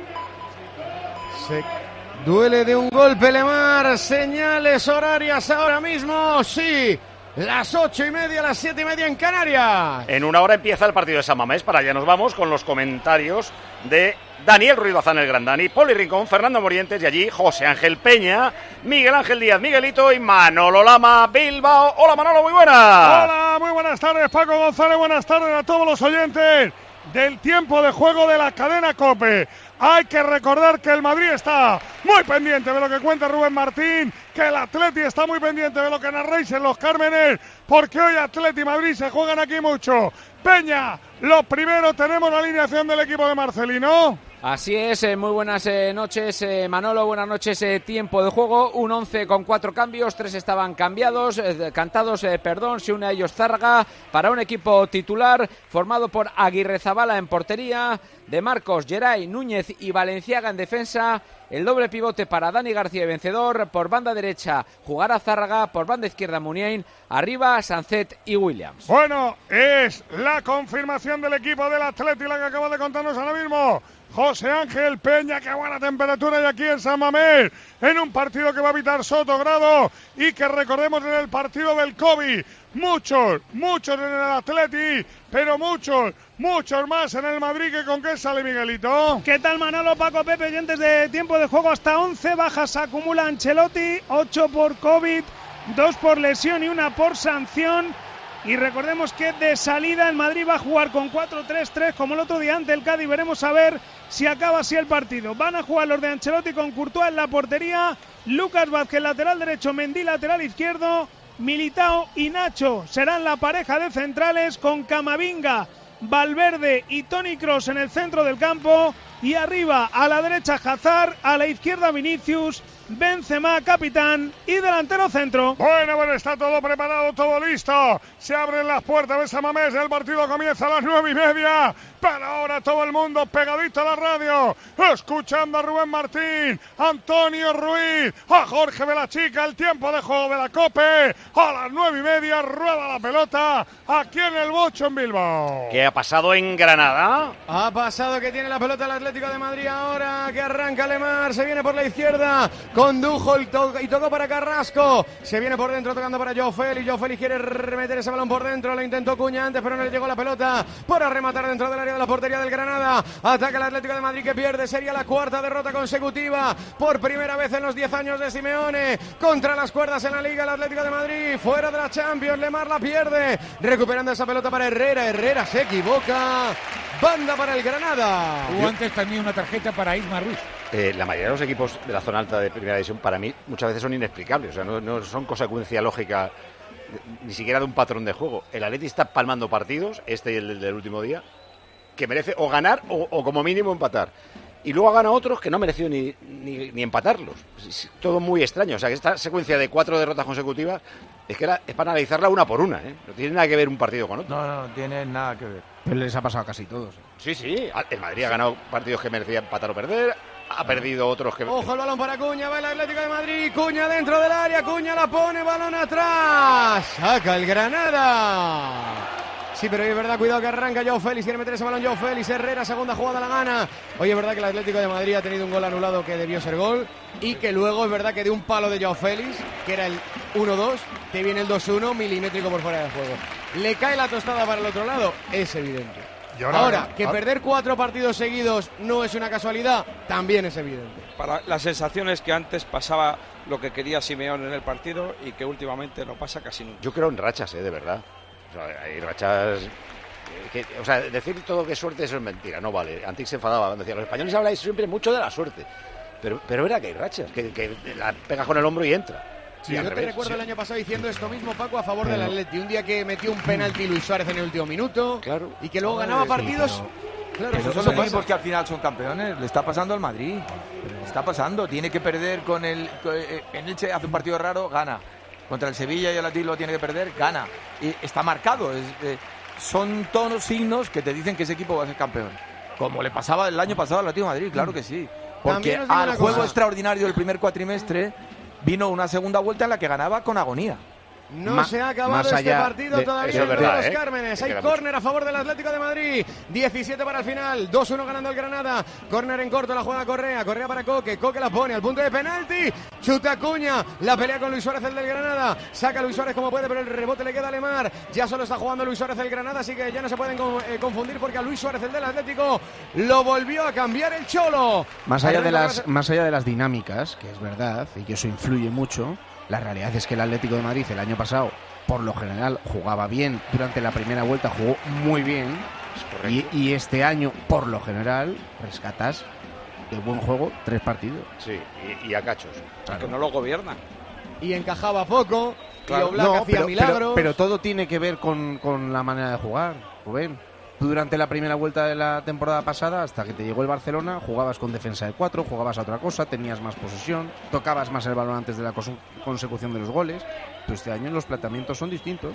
Se duele de un golpe Lemar. Señales horarias ahora mismo. Sí, las ocho y media, las siete y media en Canarias. En una hora empieza el partido de San Mamés. Para allá nos vamos con los comentarios de Daniel Ruiz Bazán, el Gran Dani, Poli Rincón, Fernando Morientes y allí José Ángel Peña, Miguel Ángel Díaz, Miguelito y Manolo Lama, Bilbao. Hola Manolo, muy buenas. Hola, muy buenas tardes Paco González, buenas tardes a todos los oyentes del tiempo de juego de la cadena COPE. Hay que recordar que el Madrid está muy pendiente de lo que cuenta Rubén Martín, que el Atleti está muy pendiente de lo que narréis en Los Cármenes, porque hoy Atleti y Madrid se juegan aquí mucho. Peña, lo primero, tenemos la alineación del equipo de Marcelino. Así es, eh, muy buenas eh, noches eh, Manolo, buenas noches, eh, tiempo de juego, un once con cuatro cambios, tres estaban cambiados, eh, cantados, eh, perdón, se une a ellos Zárraga para un equipo titular formado por Aguirrezabala en portería, De Marcos, Geray, Núñez y Valenciaga en defensa, el doble pivote para Dani García Vencedor, por banda derecha jugará Zárraga, por banda izquierda Muniain, arriba Sancet y Williams. Bueno, es la confirmación del equipo del Atleti la que acaba de contarnos ahora mismo José Ángel Peña. Qué buena temperatura hay aquí en San Mamés, en un partido que va a evitar Soto Grado y que recordemos en el partido del COVID. Muchos, muchos en el Atleti, pero muchos, muchos más en el Madrid. Que ¿con qué sale Miguelito? ¿Qué tal Manolo, Paco, Pepe, oyentes de tiempo de juego? Hasta once bajas acumula Ancelotti, ocho por COVID, dos por lesión y una por sanción. Y recordemos que de salida el Madrid va a jugar con cuatro tres tres como el otro día ante el Cádiz. Veremos a ver si acaba así el partido. Van a jugar los de Ancelotti con Courtois en la portería, Lucas Vázquez lateral derecho, Mendy lateral izquierdo, Militao y Nacho serán la pareja de centrales, con Camavinga, Valverde y Toni Kroos en el centro del campo, y arriba a la derecha Hazard, a la izquierda Vinicius, Benzema capitán y delantero centro. Bueno, bueno, está todo preparado, todo listo. Se abren las puertas de San Mamés, el partido comienza a las nueve y media. Pero ahora todo el mundo pegadito a la radio, escuchando a Rubén Martín, Antonio Ruiz, a Jorge de la Chica, el tiempo de juego de la COPE. A las nueve y media rueda la pelota aquí en el Bocho en Bilbao. ¿Qué ha pasado en Granada? Ha pasado que tiene la pelota el Atlético de Madrid ahora, que arranca Lemar, se viene por la izquierda, condujo y, to y tocó para Carrasco, se viene por dentro tocando para Joao Félix, Joao Félix quiere remeter ese balón por dentro, lo intentó Cuña antes pero no le llegó la pelota para rematar dentro del área de la portería del Granada. Ataca el Atlético de Madrid que pierde, sería la cuarta derrota consecutiva por primera vez en los diez años de Simeone, contra las cuerdas en la Liga el Atlético de Madrid, fuera de la Champions, Lemar la pierde, recuperando esa pelota para Herrera, Herrera se equivoca, banda para el Granada. Hubo antes también una tarjeta para Isma Ruiz. Eh, la mayoría de los equipos de la zona alta de primera división para mí muchas veces son inexplicables, o sea, no, no son consecuencia lógica de, ni siquiera de un patrón de juego. El Atleti está palmando partidos, este y el del, del último día, que merece o ganar o, o como mínimo empatar. Y luego ha ganado otros que no ha merecido ni, ni, ni empatarlos. Es todo muy extraño. O sea, que esta secuencia de cuatro derrotas consecutivas es que era, es para analizarla una por una, ¿eh? No tiene nada que ver un partido con otro. No, no, no tiene nada que ver. Pero les ha pasado a casi todos. Sí, sí. El Madrid ha ganado partidos que merecía empatar o perder. Ha perdido otros que... Ojo el balón para Cuña, va el Atlético de Madrid, Cuña dentro del área, Cuña la pone, balón atrás, saca el Granada. Sí, pero es verdad, cuidado que arranca Joao Félix, quiere meter ese balón Joao Félix, Herrera, segunda jugada la gana. Oye, es verdad que el Atlético de Madrid ha tenido un gol anulado que debió ser gol, y que luego es verdad que de un palo de Joao Félix, que era el uno dos, te viene el dos uno milimétrico por fuera del juego. Le cae la tostada para el otro lado, es evidente. Y ahora, ahora, que ahora, perder cuatro partidos seguidos no es una casualidad, también es evidente. Para la sensación es que antes pasaba lo que quería Simeone en el partido y que últimamente no pasa casi nunca. Yo creo en rachas, ¿eh? De verdad. O sea, hay rachas... Que, o sea, decir todo que es suerte, eso es mentira, no vale. Antes se enfadaba, decía, los españoles habláis siempre mucho de la suerte. Pero, pero era que hay rachas, que, que la pegas con el hombro y entra. Sí, Y yo al te revés, recuerdo sí. el año pasado diciendo esto mismo, Paco, a favor Pero- del Atleti. Un día que metió un penalti Luis Suárez en el último minuto claro. y que luego ganaba Sí, partidos. Claro, Pero eso son no los pasa. equipos que al final son campeones. Le está pasando al Madrid. Le está pasando. Tiene que perder con el... con- eh, en Elche hace un partido raro, gana. Contra el Sevilla y el Atleti lo tiene que perder, gana. Y está marcado. Es, eh, son todos los signos que te dicen que ese equipo va a ser campeón. Como le pasaba el año pasado al Atlético de Madrid, claro que sí. Porque También os digo al una juego cosa. extraordinario del primer cuatrimestre vino una segunda vuelta en la que ganaba con agonía. No Ma- se ha acabado más este allá partido de- todavía eso es en verdad, Los ¿eh? Cármenes. Que Hay queda córner a favor del Atlético de Madrid. diecisiete para el final. dos uno ganando el Granada. Córner en corto, la juega Correa. Correa para Coque. Coque la pone al punto de penalti. Chuta Acuña. La pelea con Luis Suárez, el del Granada. Saca a Luis Suárez como puede, pero el rebote le queda a Lemar. Ya solo está jugando Luis Suárez el Granada, así que ya no se pueden con- eh, confundir porque a Luis Suárez, el del Atlético, lo volvió a cambiar el Cholo. Más allá, de Arranca las, para- más allá de las dinámicas, que es verdad, y que eso influye mucho, la realidad es que el Atlético de Madrid el año pasado, por lo general, jugaba bien. Durante la primera vuelta jugó muy bien. Y, y este año, por lo general, rescatas de buen juego tres partidos. Sí, y, y a cachos. Que no lo gobiernan. Y encajaba poco. Claro. Y Oblak No, hacía pero, milagros. pero, pero todo tiene que ver con, con la manera de jugar, Rubén. Tú durante la primera vuelta de la temporada pasada, hasta que te llegó el Barcelona, jugabas con defensa de cuatro, jugabas a otra cosa, tenías más posesión, tocabas más el balón antes de la cos- consecución de los goles. Pero este año los planteamientos son distintos.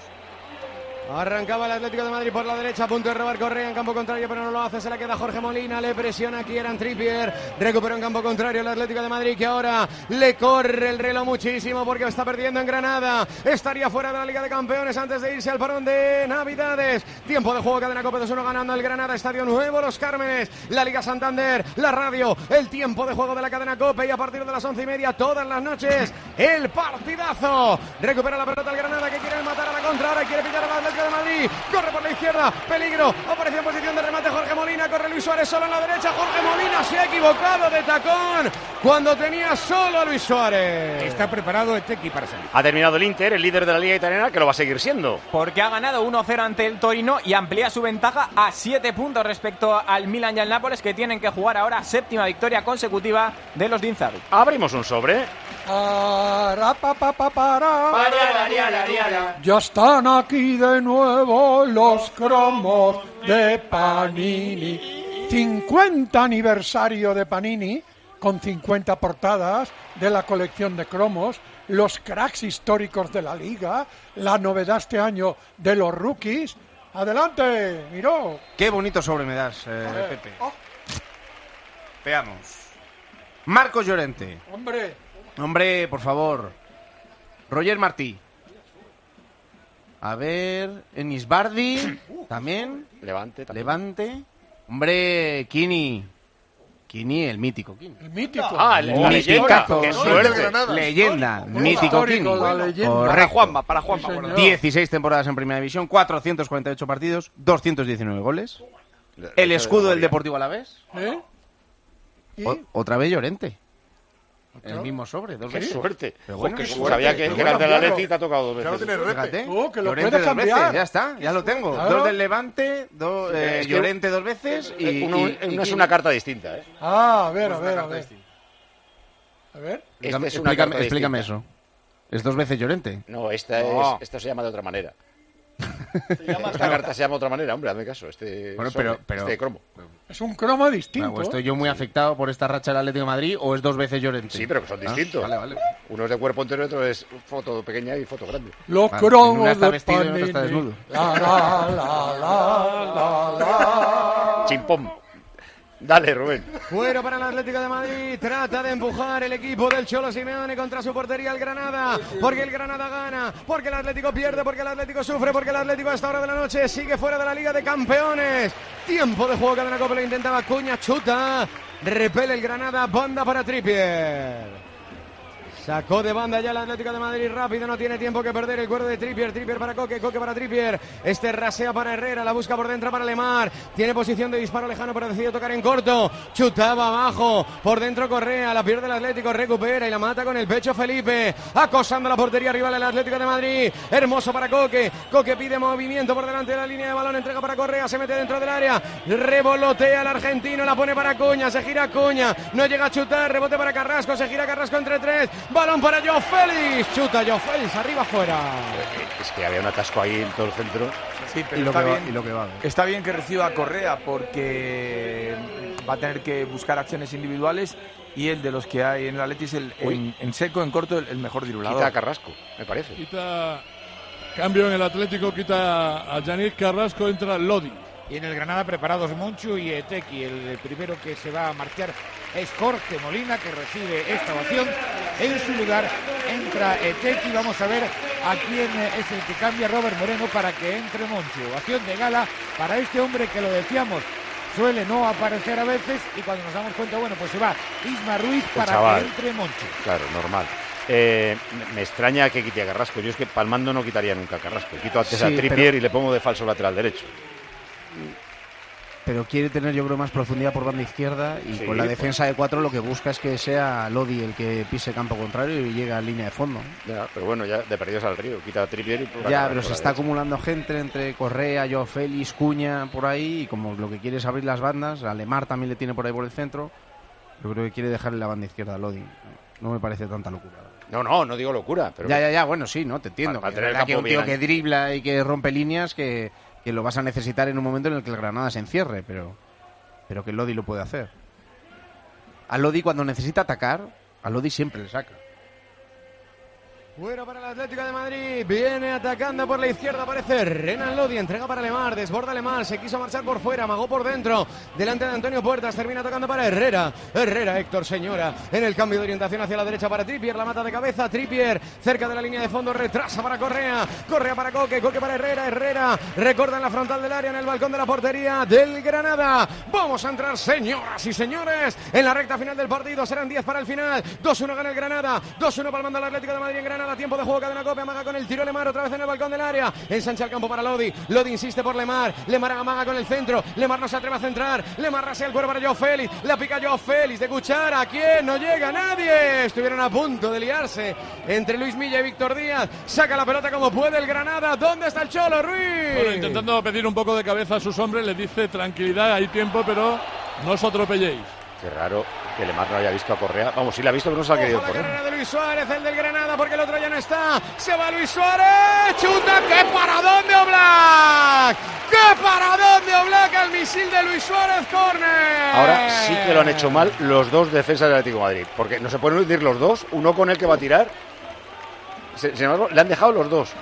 Arrancaba el Atlético de Madrid por la derecha, a punto de robar Correa en campo contrario, pero no lo hace, se la queda Jorge Molina, le presiona aquí Kieran Trippier, recuperó en campo contrario el Atlético de Madrid, que ahora le corre el reloj muchísimo porque está perdiendo en Granada, estaría fuera de la Liga de Campeones antes de irse al parón de Navidades. Tiempo de juego, cadena Cope dos uno ganando el Granada, Estadio Nuevo Los Cármenes, la Liga Santander, la radio, el tiempo de juego de la cadena Cope, y a partir de las once y media todas las noches el partidazo. Recupera la pelota el Granada, que quiere matar a la contra, ahora quiere pillar al Atlético de Madrid, corre por la izquierda, peligro, apareció en posición de remate Jorge Molina, corre Luis Suárez solo en la derecha, Jorge Molina se ha equivocado de tacón cuando tenía solo a Luis Suárez. Está preparado este equipo para salir. Ha terminado el Inter, el líder de la Liga Italiana, que lo va a seguir siendo. Porque ha ganado uno cero ante el Torino y amplía su ventaja a siete puntos respecto al Milan y al Nápoles, que tienen que jugar ahora séptima victoria consecutiva de los de Inzaghi. Abrimos un sobre. Para, pa, pa, pa, para. Variala, riala, riala. Ya están aquí de nuevo los cromos de Panini. cincuenta aniversario de Panini, con cincuenta portadas de la colección de cromos, los cracks históricos de la liga, la novedad este año de los rookies. ¡Adelante, Miró! Qué bonito sobre me das, eh, A ver. Pepe. Oh, Veamos. Marcos Llorente. hombre, Hombre, por favor. Roger Martí. A ver, Enisbardi. También. Levante. También. Levante. Hombre, Kini. Kini, el mítico Kini. el mítico. Ah, el- la leyenda. Miticazo. ¡Qué suerte! Leyenda. Histórico, Mítico Kini. histórico, la leyenda. Correcto. Para Juanma, para Juanma. Sí, bueno. señor. dieciséis temporadas en Primera División, cuatrocientos cuarenta y ocho partidos, doscientos diecinueve goles. El escudo del Deportivo Alavés. ¿Eh? ¿Y? O- otra vez Llorente. El mismo sobre, dos ¡Qué veces. suerte! Pero Jo, bueno, qué qué suerte. Sabía que, Pero que era el de la bueno, Leti y te ha tocado dos Ya lo veces. tienes, Rete. Fíjate. Oh, que lo Llorente puede dos veces, cambiar. ya está, ya lo tengo. Claro. Dos del Levante, dos, eh, Es que Llorente dos veces y... Uno, y- y- uno es y- una carta distinta, ¿eh? Ah, a ver, Pues a una ver, a carta ver. distinta. A ver. Explícame, Esta es una explícame, carta explícame distinta. eso. Es dos veces Llorente. No, esta No. es, esto se llama de otra manera. Esta carta se llama de otra manera, hombre, hazme caso. Este, Bueno, sobre, pero- pero- este cromo. Es un cromo distinto. Bueno, ¿estoy yo muy afectado por esta racha del Atlético de Madrid o es dos veces Llorente? Sí, pero que son Ah, distintos. Vale, vale. Uno es de cuerpo entero y otro es foto pequeña y foto grande. Los Vale, en cromos una está de vestido y en otra Panini. está desnudo. La, la, la, la, la, la. Chimpón. Dale, Rubén. Fuera para el Atlético de Madrid, trata de empujar el equipo del Cholo Simeone contra su portería el Granada, porque el Granada gana, porque el Atlético pierde, porque el Atlético sufre, porque el Atlético a esta hora de la noche sigue fuera de la Liga de Campeones. Tiempo de juego, cadena Copa, lo intentaba Cuña, chuta, repele el Granada, banda para Trippier. Sacó de banda ya el Atlético de Madrid rápido, no tiene tiempo que perder el cuero de Trippier, Trippier para Coque, Coque para Trippier, este rasea para Herrera, la busca por dentro para Lemar, tiene posición de disparo lejano pero decide tocar en corto, chutaba abajo, por dentro Correa, la pierde el Atlético, recupera y la mata con el pecho Felipe, acosando la portería rival el Atlético de Madrid, hermoso para Coque, Coque pide movimiento por delante de la línea de balón, entrega para Correa, se mete dentro del área, revolotea el argentino, la pone para Acuña, se gira Acuña, no llega a chutar, rebote para Carrasco, se gira Carrasco entre tres, balón para Joao Félix, chuta Joao Félix, arriba fuera. Es que había un atasco ahí en todo el centro. Sí, pero y lo está, que va, bien, y lo que va. está bien que reciba a Correa porque va a tener que buscar acciones individuales y el de los que hay en el Atleti es el, en, en seco, en corto, el, el mejor dirulador. Quita a Carrasco, me parece. Quita, cambio en el Atlético, quita a Yannick Carrasco, entra Lodi. Y en el Granada preparados Monchu y Etequi. El primero que se va a marchar es Jorge Molina, que recibe esta ovación. En su lugar entra Etequi. Vamos a ver a quién es el que cambia Robert Moreno para que entre Monchu. Ovación de gala para este hombre que, lo decíamos, suele no aparecer a veces y cuando nos damos cuenta, bueno, pues se va Isma Ruiz El para chaval. que entre Monchu. Claro, normal. Eh, me extraña que quite a Carrasco. Yo es que palmando no quitaría nunca a Carrasco. Quito antes Sí, a Trippier pero- y le pongo de falso lateral derecho. Pero quiere tener, yo creo, más profundidad por banda izquierda y Sí, con la pues. defensa de cuatro lo que busca es que sea Lodi el que pise campo contrario y llegue a línea de fondo. Ya, pero bueno, ya de perdidos al río. Quita a Trippier y ponga a Ya, Carrasco pero a se la está derecha. acumulando gente entre Correa, Joao Félix, Cuña, por ahí, y como lo que quiere es abrir las bandas, a Lemar también le tiene por ahí por el centro, yo creo que quiere dejarle la banda izquierda a Lodi. No me parece tanta locura. No, no, no digo locura. Pero Ya, ya, ya, bueno, sí, no, te entiendo. Para- para que tener es el verdad que campo un tío bien que ancho. dribla y que rompe líneas, que, que lo vas a necesitar en un momento en el que el Granada se encierre, pero, pero que Lodi lo puede hacer. A Lodi cuando necesita atacar, a Lodi siempre le saca. Fuera para el Atlético de Madrid, viene atacando por la izquierda, aparece Renan Lodi, entrega para Lemar, desborda Lemar, se quiso marchar por fuera, amagó por dentro, delante de Antonio Puertas, termina tocando para Herrera, Herrera, Héctor Señora, en el cambio de orientación hacia la derecha para Trippier, la mata de cabeza, Trippier, cerca de la línea de fondo, retrasa para Correa, Correa para Coque, Coque para Herrera, Herrera, recorta en la frontal del área, en el balcón de la portería del Granada, vamos a entrar, señoras y señores, en la recta final del partido, serán diez para el final, dos uno gana el Granada, dos uno palmando al Atlético de Madrid en Granada, tiempo de juego, cadena Cope, amaga con el tiro Lemar, otra vez en el balcón del área, ensancha el campo para Lodi, Lodi insiste por Lemar, Lemar amaga con el centro, Lemar no se atreve a centrar, Lemar rasea el cuero para Joao Félix, la pica Joao Félix de cuchara, ¿quién? No llega nadie, estuvieron a punto de liarse entre Luis Milla y Víctor Díaz, saca la pelota como puede el Granada, ¿dónde está el Cholo, Ruiz? Bueno, intentando pedir un poco de cabeza a sus hombres, les dice tranquilidad, hay tiempo, pero no os atropelléis. Qué raro que Lemar no haya visto a Correa. Vamos, sí la ha visto, pero no se ha querido Ojo la poner. carrera de Luis Suárez, el del Granada, porque el otro ya no está. Se va Luis Suárez. Chuta, qué paradón de Oblak. Qué paradón de Oblak al misil de Luis Suárez, córner. Ahora sí que lo han hecho mal los dos defensas del Atlético de Madrid. Porque no se pueden unir los dos, uno con el que va a tirar. Se- Sin embargo, le han dejado los dos.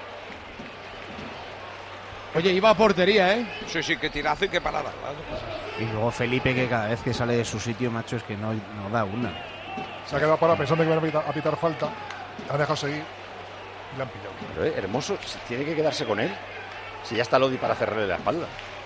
Oye, iba a portería, ¿eh? Sí, sí, qué tirazo y qué parada. Y luego Felipe, que cada vez que sale de su sitio, macho, es que no, no da una. Se ha quedado parado pensando que iban a pitar, a pitar falta. Le han dejado seguir y le han pillado. Pero, eh, Hermoso, si tiene que quedarse con él. Si ya está Lodi para cerrarle la espalda.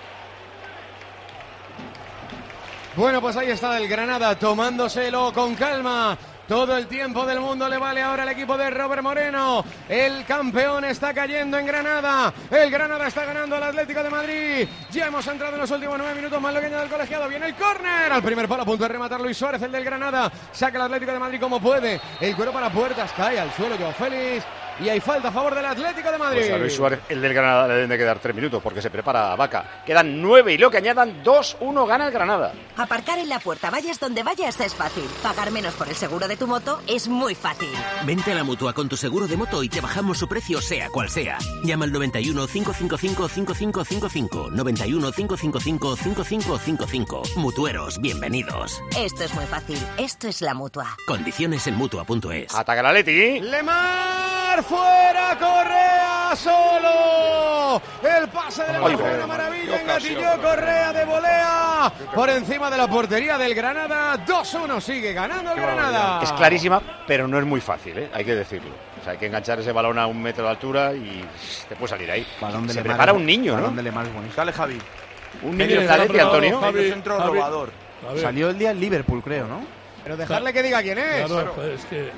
Bueno, pues ahí está el Granada tomándoselo con calma. Todo el tiempo del mundo le vale ahora al equipo de Robert Moreno. El campeón está cayendo en Granada. El Granada está ganando al Atlético de Madrid. Ya hemos entrado en los últimos nueve minutos más lo que añade el colegiado. Viene el córner. Al primer palo a punto de rematar Luis Suárez, el del Granada. Saca el Atlético de Madrid como puede. El cuero para Puertas. Cae al suelo Joao Félix. Y hay falta a favor del Atlético de Madrid. Pues a Luis Suárez, el del Granada, le deben de quedar tres minutos porque se prepara a Vaca. Quedan nueve y lo que añadan dos uno gana el Granada. Aparcar en la puerta, vayas donde vayas, es fácil. Pagar menos por el seguro de tu moto es muy fácil. Vente a la Mutua con tu seguro de moto y te bajamos su precio sea cual sea. Llama al noventa y uno, cinco cinco cinco, cinco cinco cinco cinco. noventa y uno, cinco cinco cinco, cinco cinco cinco cinco. Mutueros, bienvenidos. Esto es muy fácil. Esto es la Mutua. Condiciones en Mutua punto es. Ataca el Atleti. Lemar fuera, Correa solo. El pase de Lemar Ay, fue qué una maravilla, ocasión. engatilló Correa de volea por encima de la portería del Granada. dos uno sigue ganando el Granada. Es clarísima, pero no es muy fácil, ¿eh? Hay que decirlo. O sea, hay que enganchar ese balón a un metro de altura y te puede salir ahí. Balón de Se Lemar, prepara un niño, balón ¿no? de Lemar es buenísimo. Sale Javi. Un Medio niño del Atleti, centro, Antonio. medio centro Javi. robador. A ver. Salió el día en Liverpool, creo, ¿no? Pero dejarle que diga quién es. Claro, es que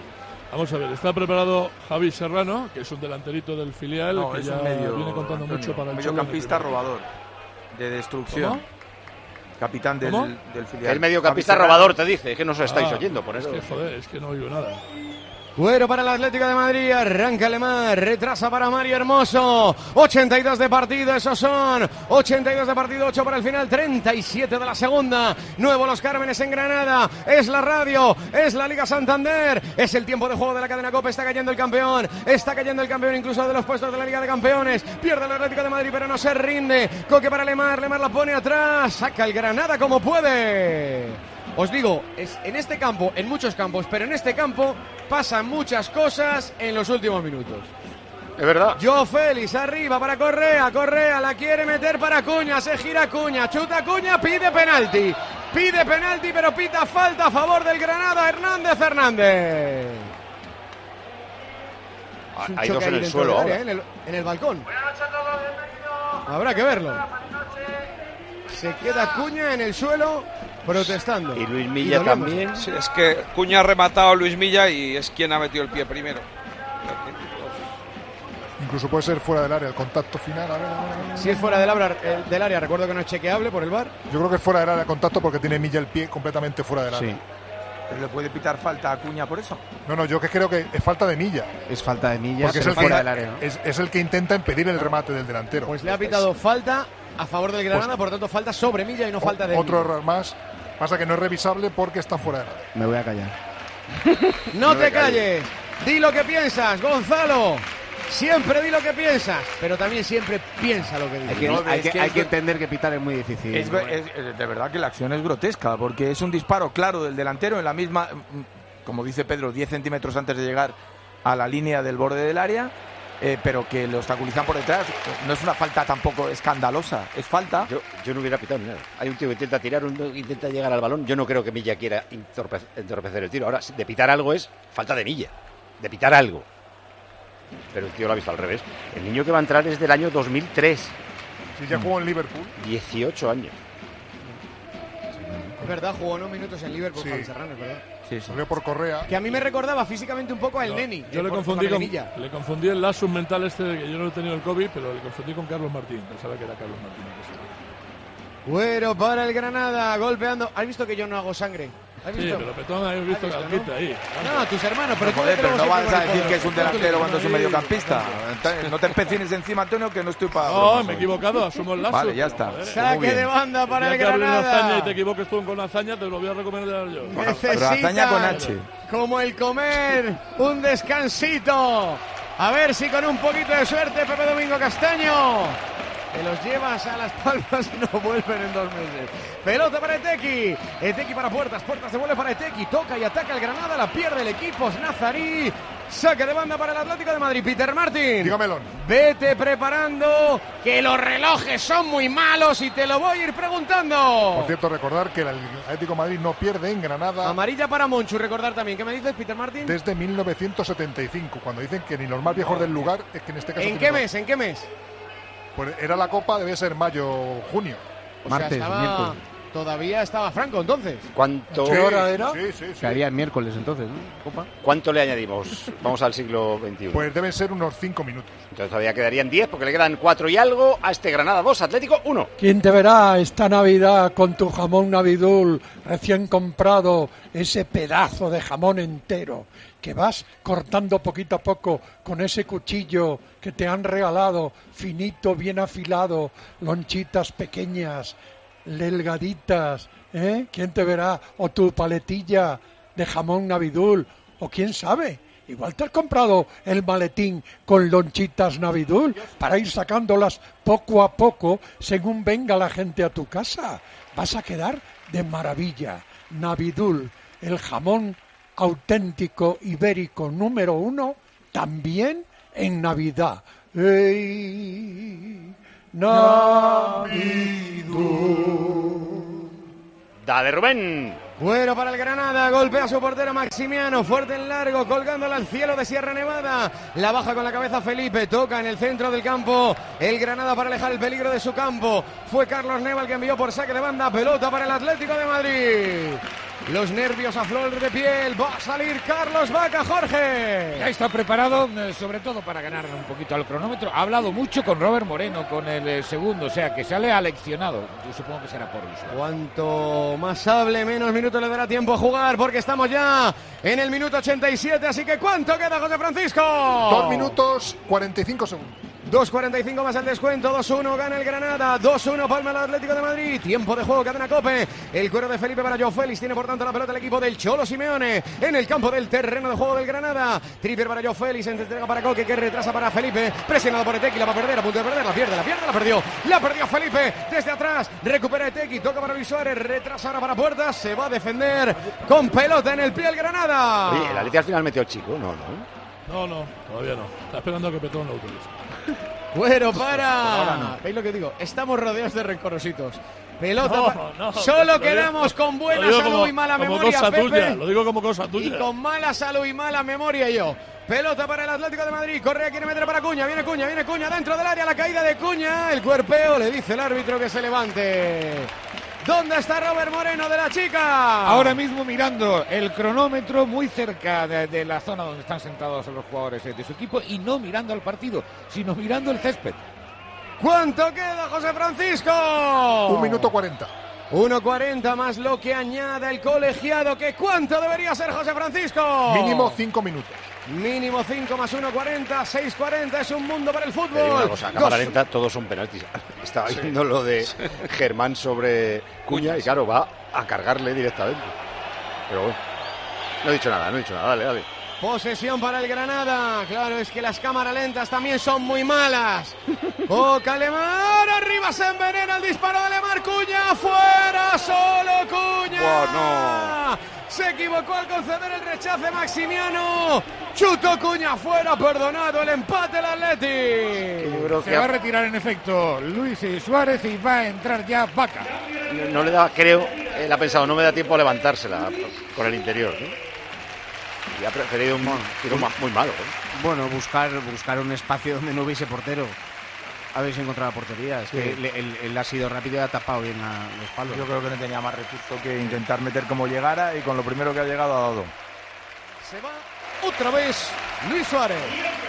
Vamos a ver, está preparado Javi Serrano, que es un delanterito del filial, No, que es ya un medio, viene contando Antonio, mucho para el mediocampista Cholo. robador, de destrucción. ¿Cómo? Capitán del, ¿Cómo? del filial. El mediocampista Javi Serrano. robador te dice, es que no os estáis Ah, oyendo, por eso. Es que, joder, es que no oigo nada. Bueno, para el Atlético de Madrid, arranca Lemar, retrasa para Mario Hermoso, ochenta y dos de partido, esos son, ochenta y dos de partido, ocho para el final, treinta y siete de la segunda, nuevo Los Cármenes en Granada, es la radio, es la Liga Santander, es el tiempo de juego de la cadena COPE, está cayendo el campeón, está cayendo el campeón incluso de los puestos de la Liga de Campeones, pierde el Atlético de Madrid pero no se rinde, Coque para Lemar, Lemar la pone atrás, saca el Granada como puede. Os digo, es en este campo, en muchos campos, pero en este campo pasan muchas cosas en los últimos minutos. Es verdad. Joao Félix arriba para Correa, Correa la quiere meter para Cuña, se gira Cuña, chuta Cuña, pide penalti, pide penalti pero pita falta a favor del Granada, Hernández Hernández. Es un Hay choque dos en ahí el dentro suelo del ahora. área, ¿eh? en, el, en el balcón. Habrá que verlo. Se queda Cuña en el suelo protestando. Y Luis Milla doliéndose. también. Sí, es que Cuña ha rematado a Luis Milla y es quien ha metido el pie primero. Incluso puede ser fuera del área, el contacto final. A ver, a ver, a ver. Si es fuera del área, eh, del área, recuerdo que no es chequeable por el V A R. Yo creo que es fuera del área el contacto porque tiene Milla el pie completamente fuera del área. Sí. ¿Pero le puede pitar falta a Cuña por eso? No, no, yo que creo que es falta de Milla. Es falta de Milla, Porque es pero el, que, fuera del área, ¿no? es, es el que intenta impedir el remate del delantero. Pues le ha pitado falta a favor del Granada, por tanto falta sobre Milla y no falta de Otro Milla. error más. Pasa que no es revisable porque está fuera del área. Me voy a callar. No te calles, di lo que piensas, Gonzalo. Siempre di lo que piensas, pero también siempre piensa lo que dices. Hay que, No, hay es que, que hay es que que- entender que pitar es muy difícil. Es, es- es- de verdad que la acción es grotesca, porque es un disparo claro del delantero en la misma, mm, como dice Pedro, diez centímetros antes de llegar a la línea del borde del área, eh, pero que lo obstaculizan por detrás. No es una falta tampoco escandalosa, es falta. Yo, yo no hubiera pitado ni nada. Hay un tío que intenta tirar, uno que intenta llegar al balón. Yo no creo que Milla quiera entorpe- entorpecer el tiro. Ahora, de pitar algo es falta de Milla. De pitar algo. Pero el tío lo ha visto al revés. El niño que va a entrar es del año dos mil tres. Si ya jugó en Liverpool. dieciocho años. Es verdad, jugó unos minutos en Liverpool, Sí. Javi Serrano, es verdad. Sí, sí. Salió por Correa. Que a mí me recordaba físicamente un poco a el Neni. Yo eh, le por- confundí por con, Milla. le confundí el lazo mental este, de que yo no he tenido el COVID, pero le confundí con Carlos Martín. Pensaba que era Carlos Martín. Bueno, para el Granada, golpeando. ¿Has visto que yo no hago sangre? ¿Has Sí, visto? pero Petón, ahí he visto ¿Has que visto, quita ahí. No, tus hermanos, pero tú Joder, vete pero luego no siempre vas a con el decir codo. que es un No, tú delantero le- cuando es un ahí, mediocampista. No te empecines encima, Antonio, que no estoy para... No, bromas me he hoy. equivocado, asumo el lazo. Vale, ya está. Joder, Saque Muy bien. de banda para Ya el que abres una hazaña y te Granada. equivoques tú con la hazaña, te lo voy a recomendar yo. Bueno, pero hazaña con H. Como el comer, un descansito. A ver si con un poquito de suerte, Pepe Domingo Castaño, te los llevas a las palmas y no vuelven en dos meses. Pelota para Eteki. Eteki para Puertas. Puertas se vuelve para Eteki. Toca y ataca el Granada. La pierde el equipo. Es Nazarí. Saque de banda para el Atlético de Madrid. Peter Martin. Dígamelo. Vete preparando, que los relojes son muy malos y te lo voy a ir preguntando. Por cierto, recordar que el Atlético de Madrid no pierde en Granada Amarilla para Monchu. Recordar también. ¿Qué me dices, Peter Martin? desde mil novecientos setenta y cinco. Cuando dicen que ni los más viejos del lugar, es que en este caso... ¿En tiene qué dos. mes? ¿En qué mes? Pues era la Copa, debe ser mayo, junio. O Martes, sea, estaba, miércoles. todavía estaba Franco entonces. ¿Cuánto, Sí, Sí, sí, sí. Que haría el miércoles entonces, ¿no? Copa. ¿Cuánto le añadimos? Vamos al siglo veintiuno. Pues deben ser unos cinco minutos. Entonces todavía quedarían diez porque le quedan cuatro y algo a este Granada dos, Atlético uno. ¿Quién te verá esta Navidad con tu jamón Navidul recién comprado, ese pedazo de jamón entero que vas cortando poquito a poco con ese cuchillo que te han regalado, finito, bien afilado, lonchitas pequeñas, delgaditas, ¿eh? ¿Quién te verá? O tu paletilla de jamón Navidul, o quién sabe. Igual te has comprado el maletín con lonchitas Navidul para ir sacándolas poco a poco según venga la gente a tu casa. Vas a quedar de maravilla. Navidul, el jamón auténtico ibérico número uno, también en Navidad. ¡Ey! Navidul. Dale, Rubén. Bueno para el Granada, golpea a su portero Maximiano, fuerte en largo, colgándola al cielo de Sierra Nevada. La baja con la cabeza Felipe, toca en el centro del campo el Granada para alejar el peligro de su campo. Fue Carlos Neva el que envió por saque de banda, pelota para el Atlético de Madrid. los nervios a flor de piel. Va a salir Carlos Vaca, Jorge. Ya está preparado, eh, sobre todo para ganar un poquito al cronómetro. Ha hablado mucho con Robert Moreno, con el eh, segundo, o sea que sale aleccionado. Yo supongo que será por eso. Cuanto más hable, menos minutos le dará tiempo a jugar, porque estamos ya en el minuto ochenta y siete. Así que ¿cuánto queda, José Francisco? Dos minutos cuarenta y cinco segundos. dos cuarenta y cinco más el descuento, dos uno gana el Granada, dos uno palma el Atlético de Madrid, tiempo de juego, cadena COPE, el cuero de Felipe para Joao Félix, tiene por tanto la pelota el equipo del Cholo Simeone, en el campo del terreno de juego del Granada, Trippier para Joao Félix, entrega para Coque, que retrasa para Felipe, presionado por Etequi, la va a perder, a punto de perder, la pierde, la pierde, la perdió, la perdió Felipe, desde atrás, recupera Etequi, toca para Luis Suárez, retrasa ahora para Puertas, se va a defender con pelota en el pie el Granada. Oye, el Atleti al final metió el chico, no, no. No, no, todavía no. Está esperando a que Petón lo utilice. Bueno, para. No. ¿Veis lo que digo? Estamos rodeados de rencorositos. Pelota. No, pa... no, Solo lo quedamos digo, con buena salud como, y mala como memoria, cosa Pepe. Tuya, lo digo como cosa tuya. Y con mala salud y mala memoria yo. Pelota para el Atlético de Madrid. Correa quiere meter para Cuña. Viene Cuña, viene Cuña dentro del área. La caída de Cuña. El cuerpeo. Le dice el árbitro que se levante. ¿Dónde está Robert Moreno de la Chica? Ahora mismo mirando el cronómetro muy cerca de, de la zona donde están sentados los jugadores de su equipo y no mirando al partido, sino mirando el césped. ¿Cuánto queda, José Francisco? Un minuto cuarenta. uno cuarenta más lo que añade el colegiado. ¿Que cuánto debería ser, José Francisco? Mínimo cinco minutos. Mínimo cinco más uno cuarenta, seis cuarenta. Es un mundo para el fútbol. Te digo una cosa, a cámara lenta todos son penaltis. Estaba Sí. viendo lo de Germán sobre Cuña y claro, va a cargarle directamente. Pero bueno, no he dicho nada, no he dicho nada. Dale, dale. Posesión para el Granada. Claro, es que las cámaras lentas también son muy malas. Boca Lemar, arriba se envenena el disparo de Lemar. Cuña, fuera, solo Cuña. Wow, no. Se equivocó al conceder el rechace Maximiano. Chutó Cuña, fuera, perdonado el empate el Atleti. Se va a retirar en efecto Luis Suárez y va a entrar ya Vaca. No, no le da, creo, él ha pensado, no me da tiempo a levantársela por el interior, ¿no? Y ha preferido un tiro muy malo, ¿eh? Bueno, buscar, buscar un espacio donde no hubiese portero. Habéis encontrado la portería. Es Sí. que él, él- él ha sido rápido y ha tapado bien la- los palos. Yo creo que no tenía más recurso que intentar meter como llegara y con lo primero que ha llegado ha dado. Se va otra vez Luis Suárez.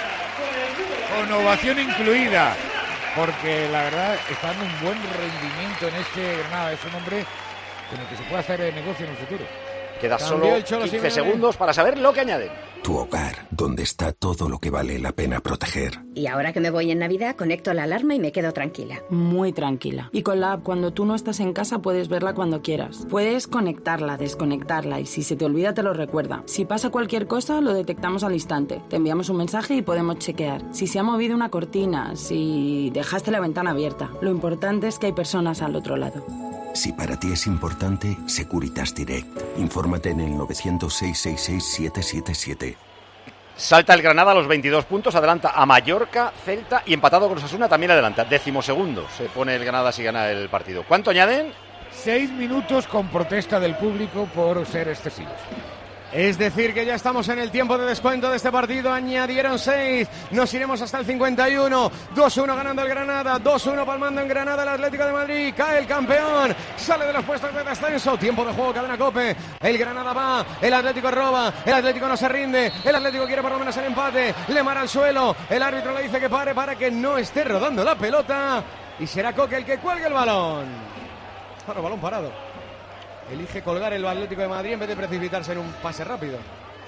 Con ovación incluida. Porque la verdad está dando un buen rendimiento en este Granada. Es un hombre con el que se puede hacer negocio en el futuro. Queda Cambió solo el Cholo quince Simeone. segundos para saber lo que añaden. Tu hogar, donde está todo lo que vale la pena proteger. Y ahora que me voy en Navidad, conecto la alarma y me quedo tranquila. Muy tranquila. Y con la app, cuando tú no estás en casa, puedes verla cuando quieras. Puedes conectarla, desconectarla y si se te olvida te lo recuerda. Si pasa cualquier cosa, lo detectamos al instante. Te enviamos un mensaje y podemos chequear. Si se ha movido una cortina, si dejaste la ventana abierta. Lo importante es que hay personas al otro lado. Si para ti es importante, Securitas Direct. Infórmate en el nueve cero cero, seis seis seis, siete siete siete. Salta el Granada a los veintidós puntos, adelanta a Mallorca, Celta y empatado con Osasuna también adelanta. Décimo segundo se pone el Granada si gana el partido. ¿Cuánto añaden? Seis minutos con protesta del público por ser excesivos. Es decir, que ya estamos en el tiempo de descuento de este partido. Añadieron seis. Nos iremos hasta el cincuenta y uno. dos uno ganando el Granada. dos uno palmando en Granada el Atlético de Madrid. Cae el campeón. Sale de los puestos de descenso. Tiempo de juego, cadena COPE. El Granada va. El Atlético roba. El Atlético no se rinde. El Atlético quiere por lo menos el empate. Lemar al suelo. El árbitro le dice que pare para que no esté rodando la pelota. Y será Coque el que cuelgue el balón. Bueno, balón parado. Elige colgar el Atlético de Madrid en vez de precipitarse en un pase rápido.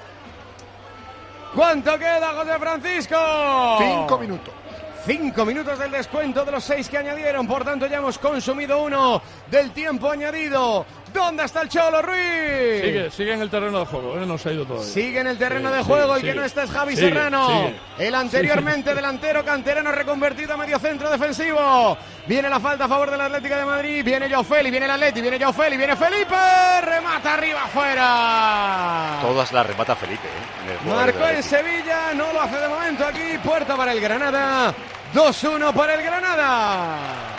¿Cuánto queda, José Francisco? Cinco minutos. Cinco minutos del descuento de los seis que añadieron. Por tanto, ya hemos consumido uno del tiempo añadido. ¿Dónde está el Cholo Ruiz? Sigue, sigue en el terreno de juego, ¿eh? No se ha ido todavía. Sigue en el terreno Sí, de sí, juego. El sigue. que no está es Javi Sigue, Serrano. sigue. El anteriormente delantero canterano reconvertido a medio centro defensivo. Viene la falta a favor del Atlético de Madrid. Viene Joao Félix, viene el Atleti, viene Joao Félix, viene Felipe. Remata arriba, afuera. Todas las remata Felipe, ¿eh? En el juego Marcó del en Atleti. Sevilla, no lo hace de momento aquí. Puerta para el Granada. dos uno para el Granada.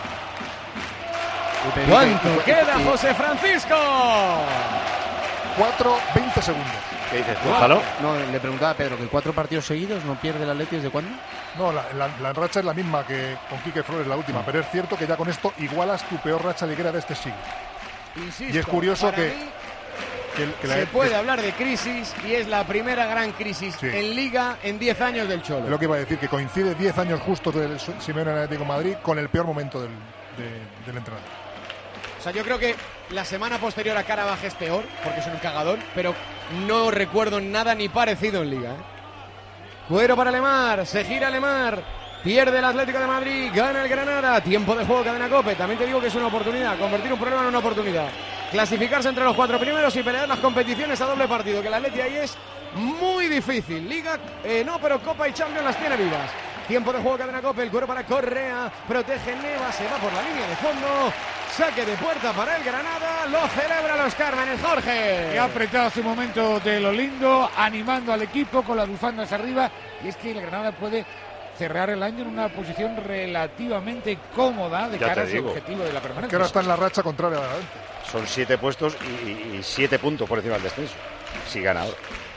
¿Cuánto queda, José Francisco? cuatro veinte segundos. ¿Qué dices tú, Gonzalo? No, le preguntaba a Pedro que cuatro partidos seguidos no pierde el Atleti ¿desde cuándo? No, la, la, la racha es la misma que con Quique Flores, la última, pero es cierto que ya con esto igualas tu peor racha liguera de este siglo. Insisto, Y es curioso para que mí, que, que la, Se puede hablar de crisis y es la primera gran crisis Sí. en Liga en diez años del Cholo. Es lo que iba a decir, que coincide diez años justos del Simeone en el Atlético de Madrid con el peor momento del, de- del entrenador. O sea, yo creo que la semana posterior a Carabaj es peor, porque es un cagador, pero no recuerdo nada ni parecido en Liga. ¿eh? Cuero para Lemar, se gira Lemar, pierde el Atlético de Madrid, gana el Granada, tiempo de juego, Cadena COPE. También te digo que es una oportunidad, convertir un problema en una oportunidad. Clasificarse entre los cuatro primeros y pelear las competiciones a doble partido, que el Atleti ahí es muy difícil. Liga, eh, no, pero Copa y Champions las tiene vivas. Tiempo de juego, Cadena COPE, el cuero para Correa, protege Neva, se va por la línea de fondo, saque de puerta para el Granada, lo celebra los Cármenes, Jorge. Que ha apretado hace un momento de lo lindo, animando al equipo con las bufandas arriba, y es que el Granada puede cerrar el año en una posición relativamente cómoda de Ya cara te a su digo. objetivo de la permanencia. Que ahora está en la racha contraria. Son siete puestos y, y- y siete puntos por encima del descenso. Si gana ahora.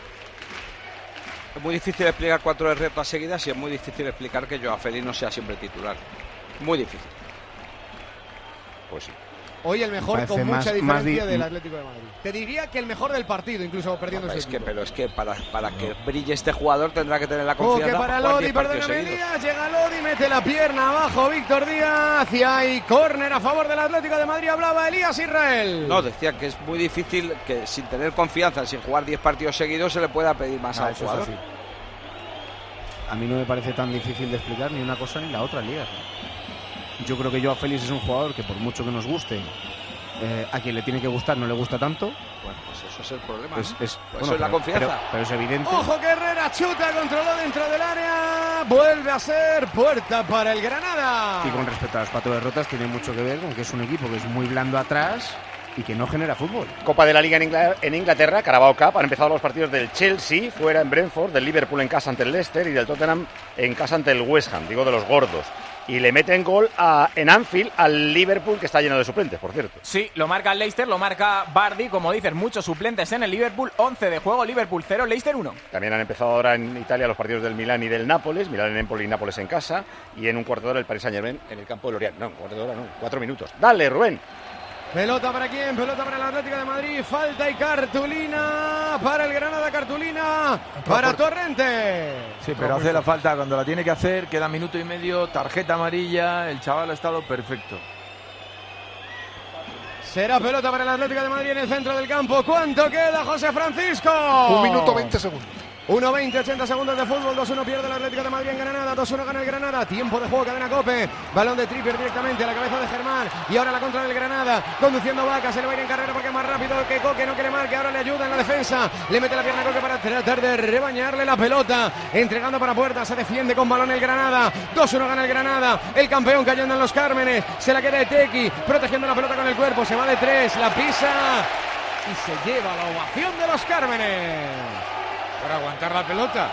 Es muy difícil explicar cuatro derrotas seguidas y es muy difícil explicar que Joao Félix no sea siempre titular. Muy difícil. Pues sí. Hoy el mejor Parece con más- mucha más diferencia di- del Atlético de Madrid. Te diría que el mejor del partido, incluso perdiendo Es ese que, pero es que para, para que brille este jugador tendrá que tener la Oh, que confianza para jugar Lodi, diez partidos perdóname seguidos. Díaz, llega Lodi, mete la pierna abajo Víctor Díaz y hay córner a favor del Atlético de Madrid, hablaba Elías Israel. No, decía que es muy difícil que sin tener confianza, sin jugar diez partidos seguidos, se le pueda pedir más Ah, al eso es jugador. así. A mí no me parece tan difícil de explicar ni una cosa ni la otra, Liga. Yo creo que Joao Félix es un jugador que por mucho que nos guste, eh, a quien le tiene que gustar no le gusta tanto. Bueno, pues eso es el problema. Es, ¿no? es- Pues bueno, eso es la pero- confianza. Pero, pero es evidente. Ojo que Herrera chuta, controló dentro del área, vuelve a ser puerta para el Granada. Y con respecto a las cuatro derrotas tiene mucho que ver con que es un equipo que es muy blando atrás y que no genera fútbol. Copa de la Liga en, Ingla- en Inglaterra, Carabao Cup. Han empezado los partidos del Chelsea fuera en Brentford, del Liverpool en casa ante el Leicester y del Tottenham en casa ante el West Ham, digo de los gordos. Y le meten gol a, en Anfield al Liverpool, que está lleno de suplentes, por cierto. Sí, lo marca el Leicester, lo marca Bardi, como dices, muchos suplentes en el Liverpool, once de juego, Liverpool cero, Leicester uno. También han empezado ahora en Italia los partidos del Milán y del Nápoles, Milán en Empoli y Nápoles en casa, y en un cuarto de hora el Paris Saint-Germain en el campo de Lorient. No, un cuarto de hora no, cuatro minutos. Dale, Rubén. Pelota para quién, pelota para el Atlético de Madrid, falta y cartulina para el Granada, cartulina para Torrente. Sí, pero hace la falta cuando la tiene que hacer, queda minuto y medio, tarjeta amarilla, el chaval ha estado perfecto. Será pelota para el Atlético de Madrid en el centro del campo. ¿Cuánto queda, José Francisco? Un minuto veinte segundos. uno veinte, ochenta segundos de fútbol, dos uno pierde el Atlético de Madrid en Granada, dos uno gana el Granada, tiempo de juego, Cadena COPE, balón de Trippier directamente a la cabeza de Germán, y ahora la contra del Granada, conduciendo Vaca, se le va a ir en carrera porque es más rápido que Coque, no quiere marque, ahora le ayuda en la defensa, le mete la pierna a Coque para tratar de rebañarle la pelota, entregando para Puerta, se defiende con balón el Granada, dos uno gana el Granada, el campeón cayendo en los Cármenes, se la queda de Tequi, protegiendo la pelota con el cuerpo, se va de tres, la pisa, y se lleva la ovación de los Cármenes. Para aguantar la pelota.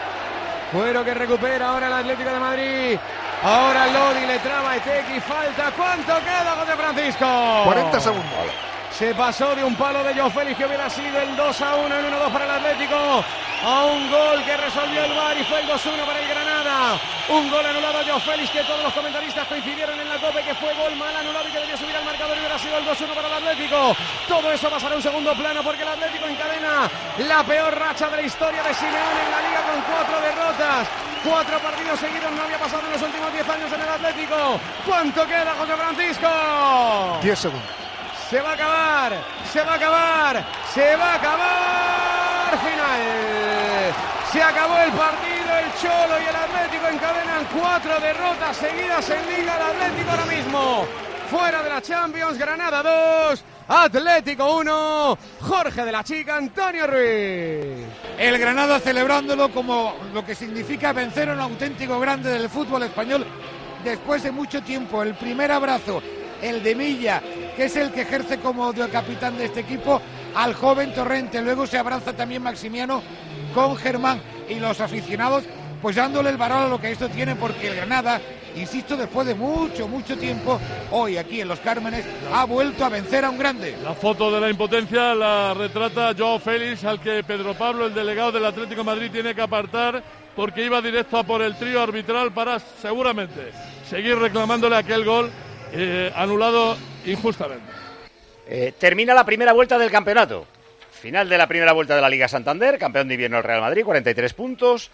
Cuero que recupera ahora el Atlético de Madrid. Ahora Lodi le traba a Etequi. Falta. ¿Cuánto queda, José Francisco? cuarenta segundos. Se pasó de un palo de Joao Félix que hubiera sido el dos a uno, el uno dos para el Atlético, a un gol que resolvió el V A R y fue el dos uno para el Granada. Un gol anulado a Joao Félix que todos los comentaristas coincidieron en la COPE que fue gol mal anulado y que debió subir al marcador y hubiera sido el dos uno para el Atlético. Todo eso pasará a un segundo plano porque el Atlético encadena la peor racha de la historia de Simeone en la Liga con cuatro derrotas. Cuatro partidos seguidos no había pasado en los últimos diez años en el Atlético. ¿Cuánto queda, José Francisco? diez segundos. Se va a acabar, se va a acabar, se va a acabar. Final. Se acabó el partido, el Cholo y el Atlético encadenan cuatro derrotas seguidas en Liga. El Atlético ahora mismo fuera de la Champions. Granada dos, Atlético uno. Jorge de la Chica, Antonio Ruiz. El Granada celebrándolo como lo que significa vencer a un auténtico grande del fútbol español después de mucho tiempo. El primer abrazo, el de Milla, que es el que ejerce como capitán de este equipo, al joven Torrente. Luego se abraza también Maximiano con Germán y los aficionados pues dándole el valor a lo que esto tiene, porque el Granada, insisto, después de mucho, mucho tiempo, hoy aquí en Los Cármenes, ha vuelto a vencer a un grande. La foto de la impotencia la retrata Joao Félix, al que Pedro Pablo, el delegado del Atlético de Madrid, tiene que apartar porque iba directo a por el trío arbitral para, seguramente, seguir reclamándole aquel gol eh, anulado injustamente. Eh, termina la primera vuelta del campeonato. Final de la primera vuelta de la Liga Santander, campeón de invierno el Real Madrid, cuarenta y tres puntos.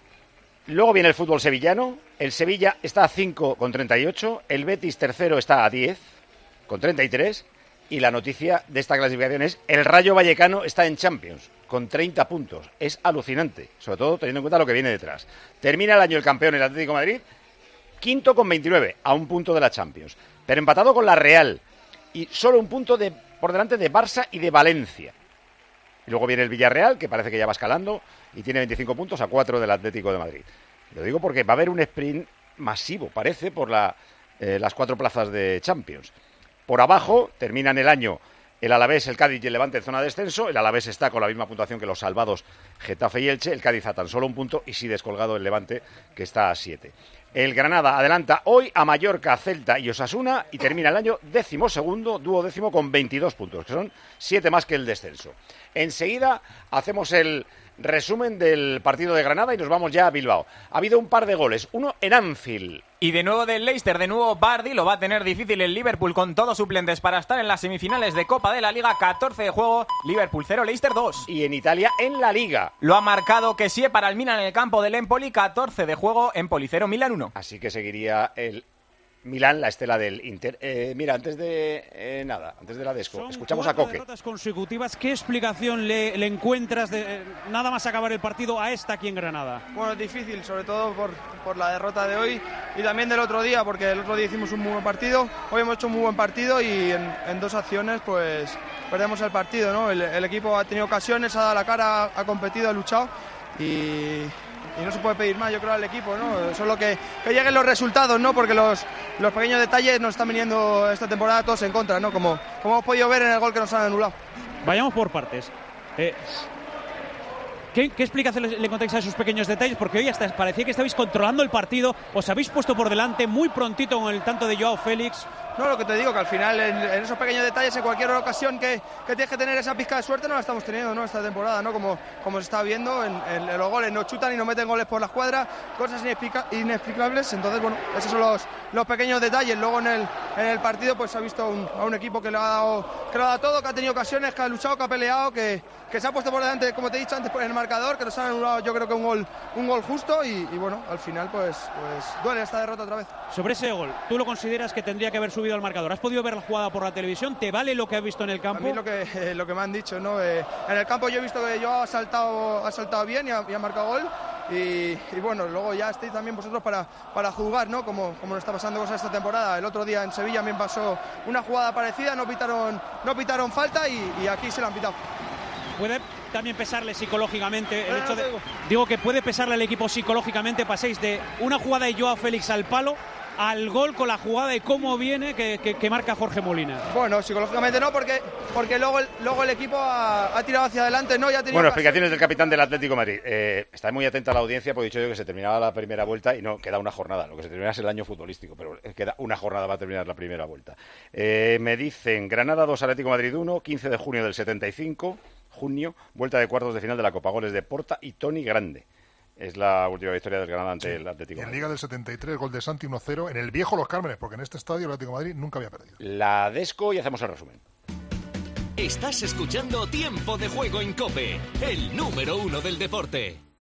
Luego viene el fútbol sevillano. El Sevilla está a cinco con treinta y ocho. El Betis tercero está a diez con treinta y tres. Y la noticia de esta clasificación es el Rayo Vallecano está en Champions con treinta puntos. Es alucinante, sobre todo teniendo en cuenta lo que viene detrás. Termina el año el campeón, el Atlético de Madrid, quinto con veintinueve, a un punto de la Champions. Pero empatado con la Real y solo un punto de, por delante de Barça y de Valencia. Y luego viene el Villarreal, que parece que ya va escalando, y tiene veinticinco puntos a cuatro del Atlético de Madrid. Lo digo porque va a haber un sprint masivo, parece, por la, eh, las cuatro plazas de Champions. Por abajo terminan el año el Alavés, el Cádiz y el Levante en zona de descenso. El Alavés está con la misma puntuación que los salvados Getafe y Elche. El Cádiz a tan solo un punto y sí descolgado el Levante, que está a siete. El Granada adelanta hoy a Mallorca, Celta y Osasuna y termina el año décimo segundo, duodécimo con veintidós puntos, que son siete más que el descenso. Enseguida hacemos el resumen del partido de Granada y nos vamos ya a Bilbao. Ha habido un par de goles, uno en Anfield. Y de nuevo del Leicester, de nuevo Vardy, lo va a tener difícil el Liverpool con todos suplentes para estar en las semifinales de Copa de la Liga, catorce de juego, Liverpool cero, Leicester dos. Y en Italia, en la Liga. Lo ha marcado Kessie para el Milan en el campo del Empoli, catorce de juego, Empoli cero, Milan uno. Así que seguiría el Milán, la estela del Inter. Eh, mira, antes de eh, nada, antes de la Desco, Son escuchamos a cuatro Coque. derrotas consecutivas. ¿Qué explicación le, le encuentras de eh, nada más acabar el partido a esta aquí en Granada? Bueno, es difícil, sobre todo por, por la derrota de hoy y también del otro día, porque el otro día hicimos un muy buen partido, hoy hemos hecho un muy buen partido y en, en dos acciones pues perdemos el partido, ¿no? El, el equipo ha tenido ocasiones, ha dado la cara, ha competido, ha luchado y... Y no se puede pedir más, yo creo, al equipo, ¿no? Solo que, que lleguen los resultados, ¿no? Porque los, los pequeños detalles nos están viniendo esta temporada todos en contra, ¿no? Como, como hemos podido ver en el gol que nos han anulado. Vayamos por partes. Eh, ¿qué, ¿Qué explicación le, le encontráis a esos pequeños detalles? Porque hoy hasta parecía que estabais controlando el partido, os habéis puesto por delante muy prontito con el tanto de Joao Félix. No, lo que te digo, que al final en, en esos pequeños detalles, en cualquier ocasión que, que tienes que tener esa pizca de suerte, no la estamos teniendo, ¿no? Esta temporada, ¿no? Como, como se está viendo, en, en, en los goles no chutan y no meten goles por la escuadra, cosas inexplica, inexplicables. Entonces, bueno, esos son los, los pequeños detalles. Luego en el, en el partido, pues se ha visto un, a un equipo que le ha dado, que lo ha dado todo, que ha tenido ocasiones, que ha luchado, que ha peleado, que, que se ha puesto por delante, como te he dicho antes, en el marcador, que nos han anulado, yo creo que un gol, un gol justo y, y bueno, al final, pues, pues duele esta derrota otra vez. Sobre ese gol, ¿tú lo consideras que tendría que haber subido al marcador? ¿Has podido ver la jugada por la televisión? ¿Te vale lo que has visto en el campo? A mí lo que, eh, lo que me han dicho, ¿no? Eh, en el campo yo he visto que yo ha saltado, ha saltado bien y ha, y ha marcado gol y, y bueno, luego ya estáis también vosotros para, para jugar, ¿no? Como, como nos está pasando cosas esta temporada. El otro día en Sevilla también pasó una jugada parecida, no pitaron, no pitaron falta y, y aquí se la han pitado. Puede también pesarle psicológicamente el hecho de, digo que puede pesarle al equipo psicológicamente, paséis de una jugada de Joao Félix al palo al gol con la jugada de cómo viene que, que, que marca Jorge Molina. Bueno, psicológicamente no, porque, porque luego, el, luego el equipo ha, ha tirado hacia adelante, ¿no? Ya ha tenido bueno, ocasión. explicaciones del capitán del Atlético de Madrid. Eh, está muy atenta a la audiencia, porque he dicho yo que se terminaba la primera vuelta y no, queda una jornada. Lo que se termina es el año futbolístico, pero queda una jornada para terminar la primera vuelta. Eh, me dicen Granada dos, Atlético de Madrid uno, quince de junio del setenta y cinco, junio, vuelta de cuartos de final de la Copa, goles de Porta y Toni Grande. Es la última victoria del Granada ante sí, el Atlético de Madrid. En Liga del setenta y tres, gol de Santi uno cero en el viejo Los Cármenes, porque en este estadio el Atlético de Madrid nunca había perdido. La Desco y hacemos el resumen. Estás escuchando Tiempo de Juego en COPE, el número uno del deporte.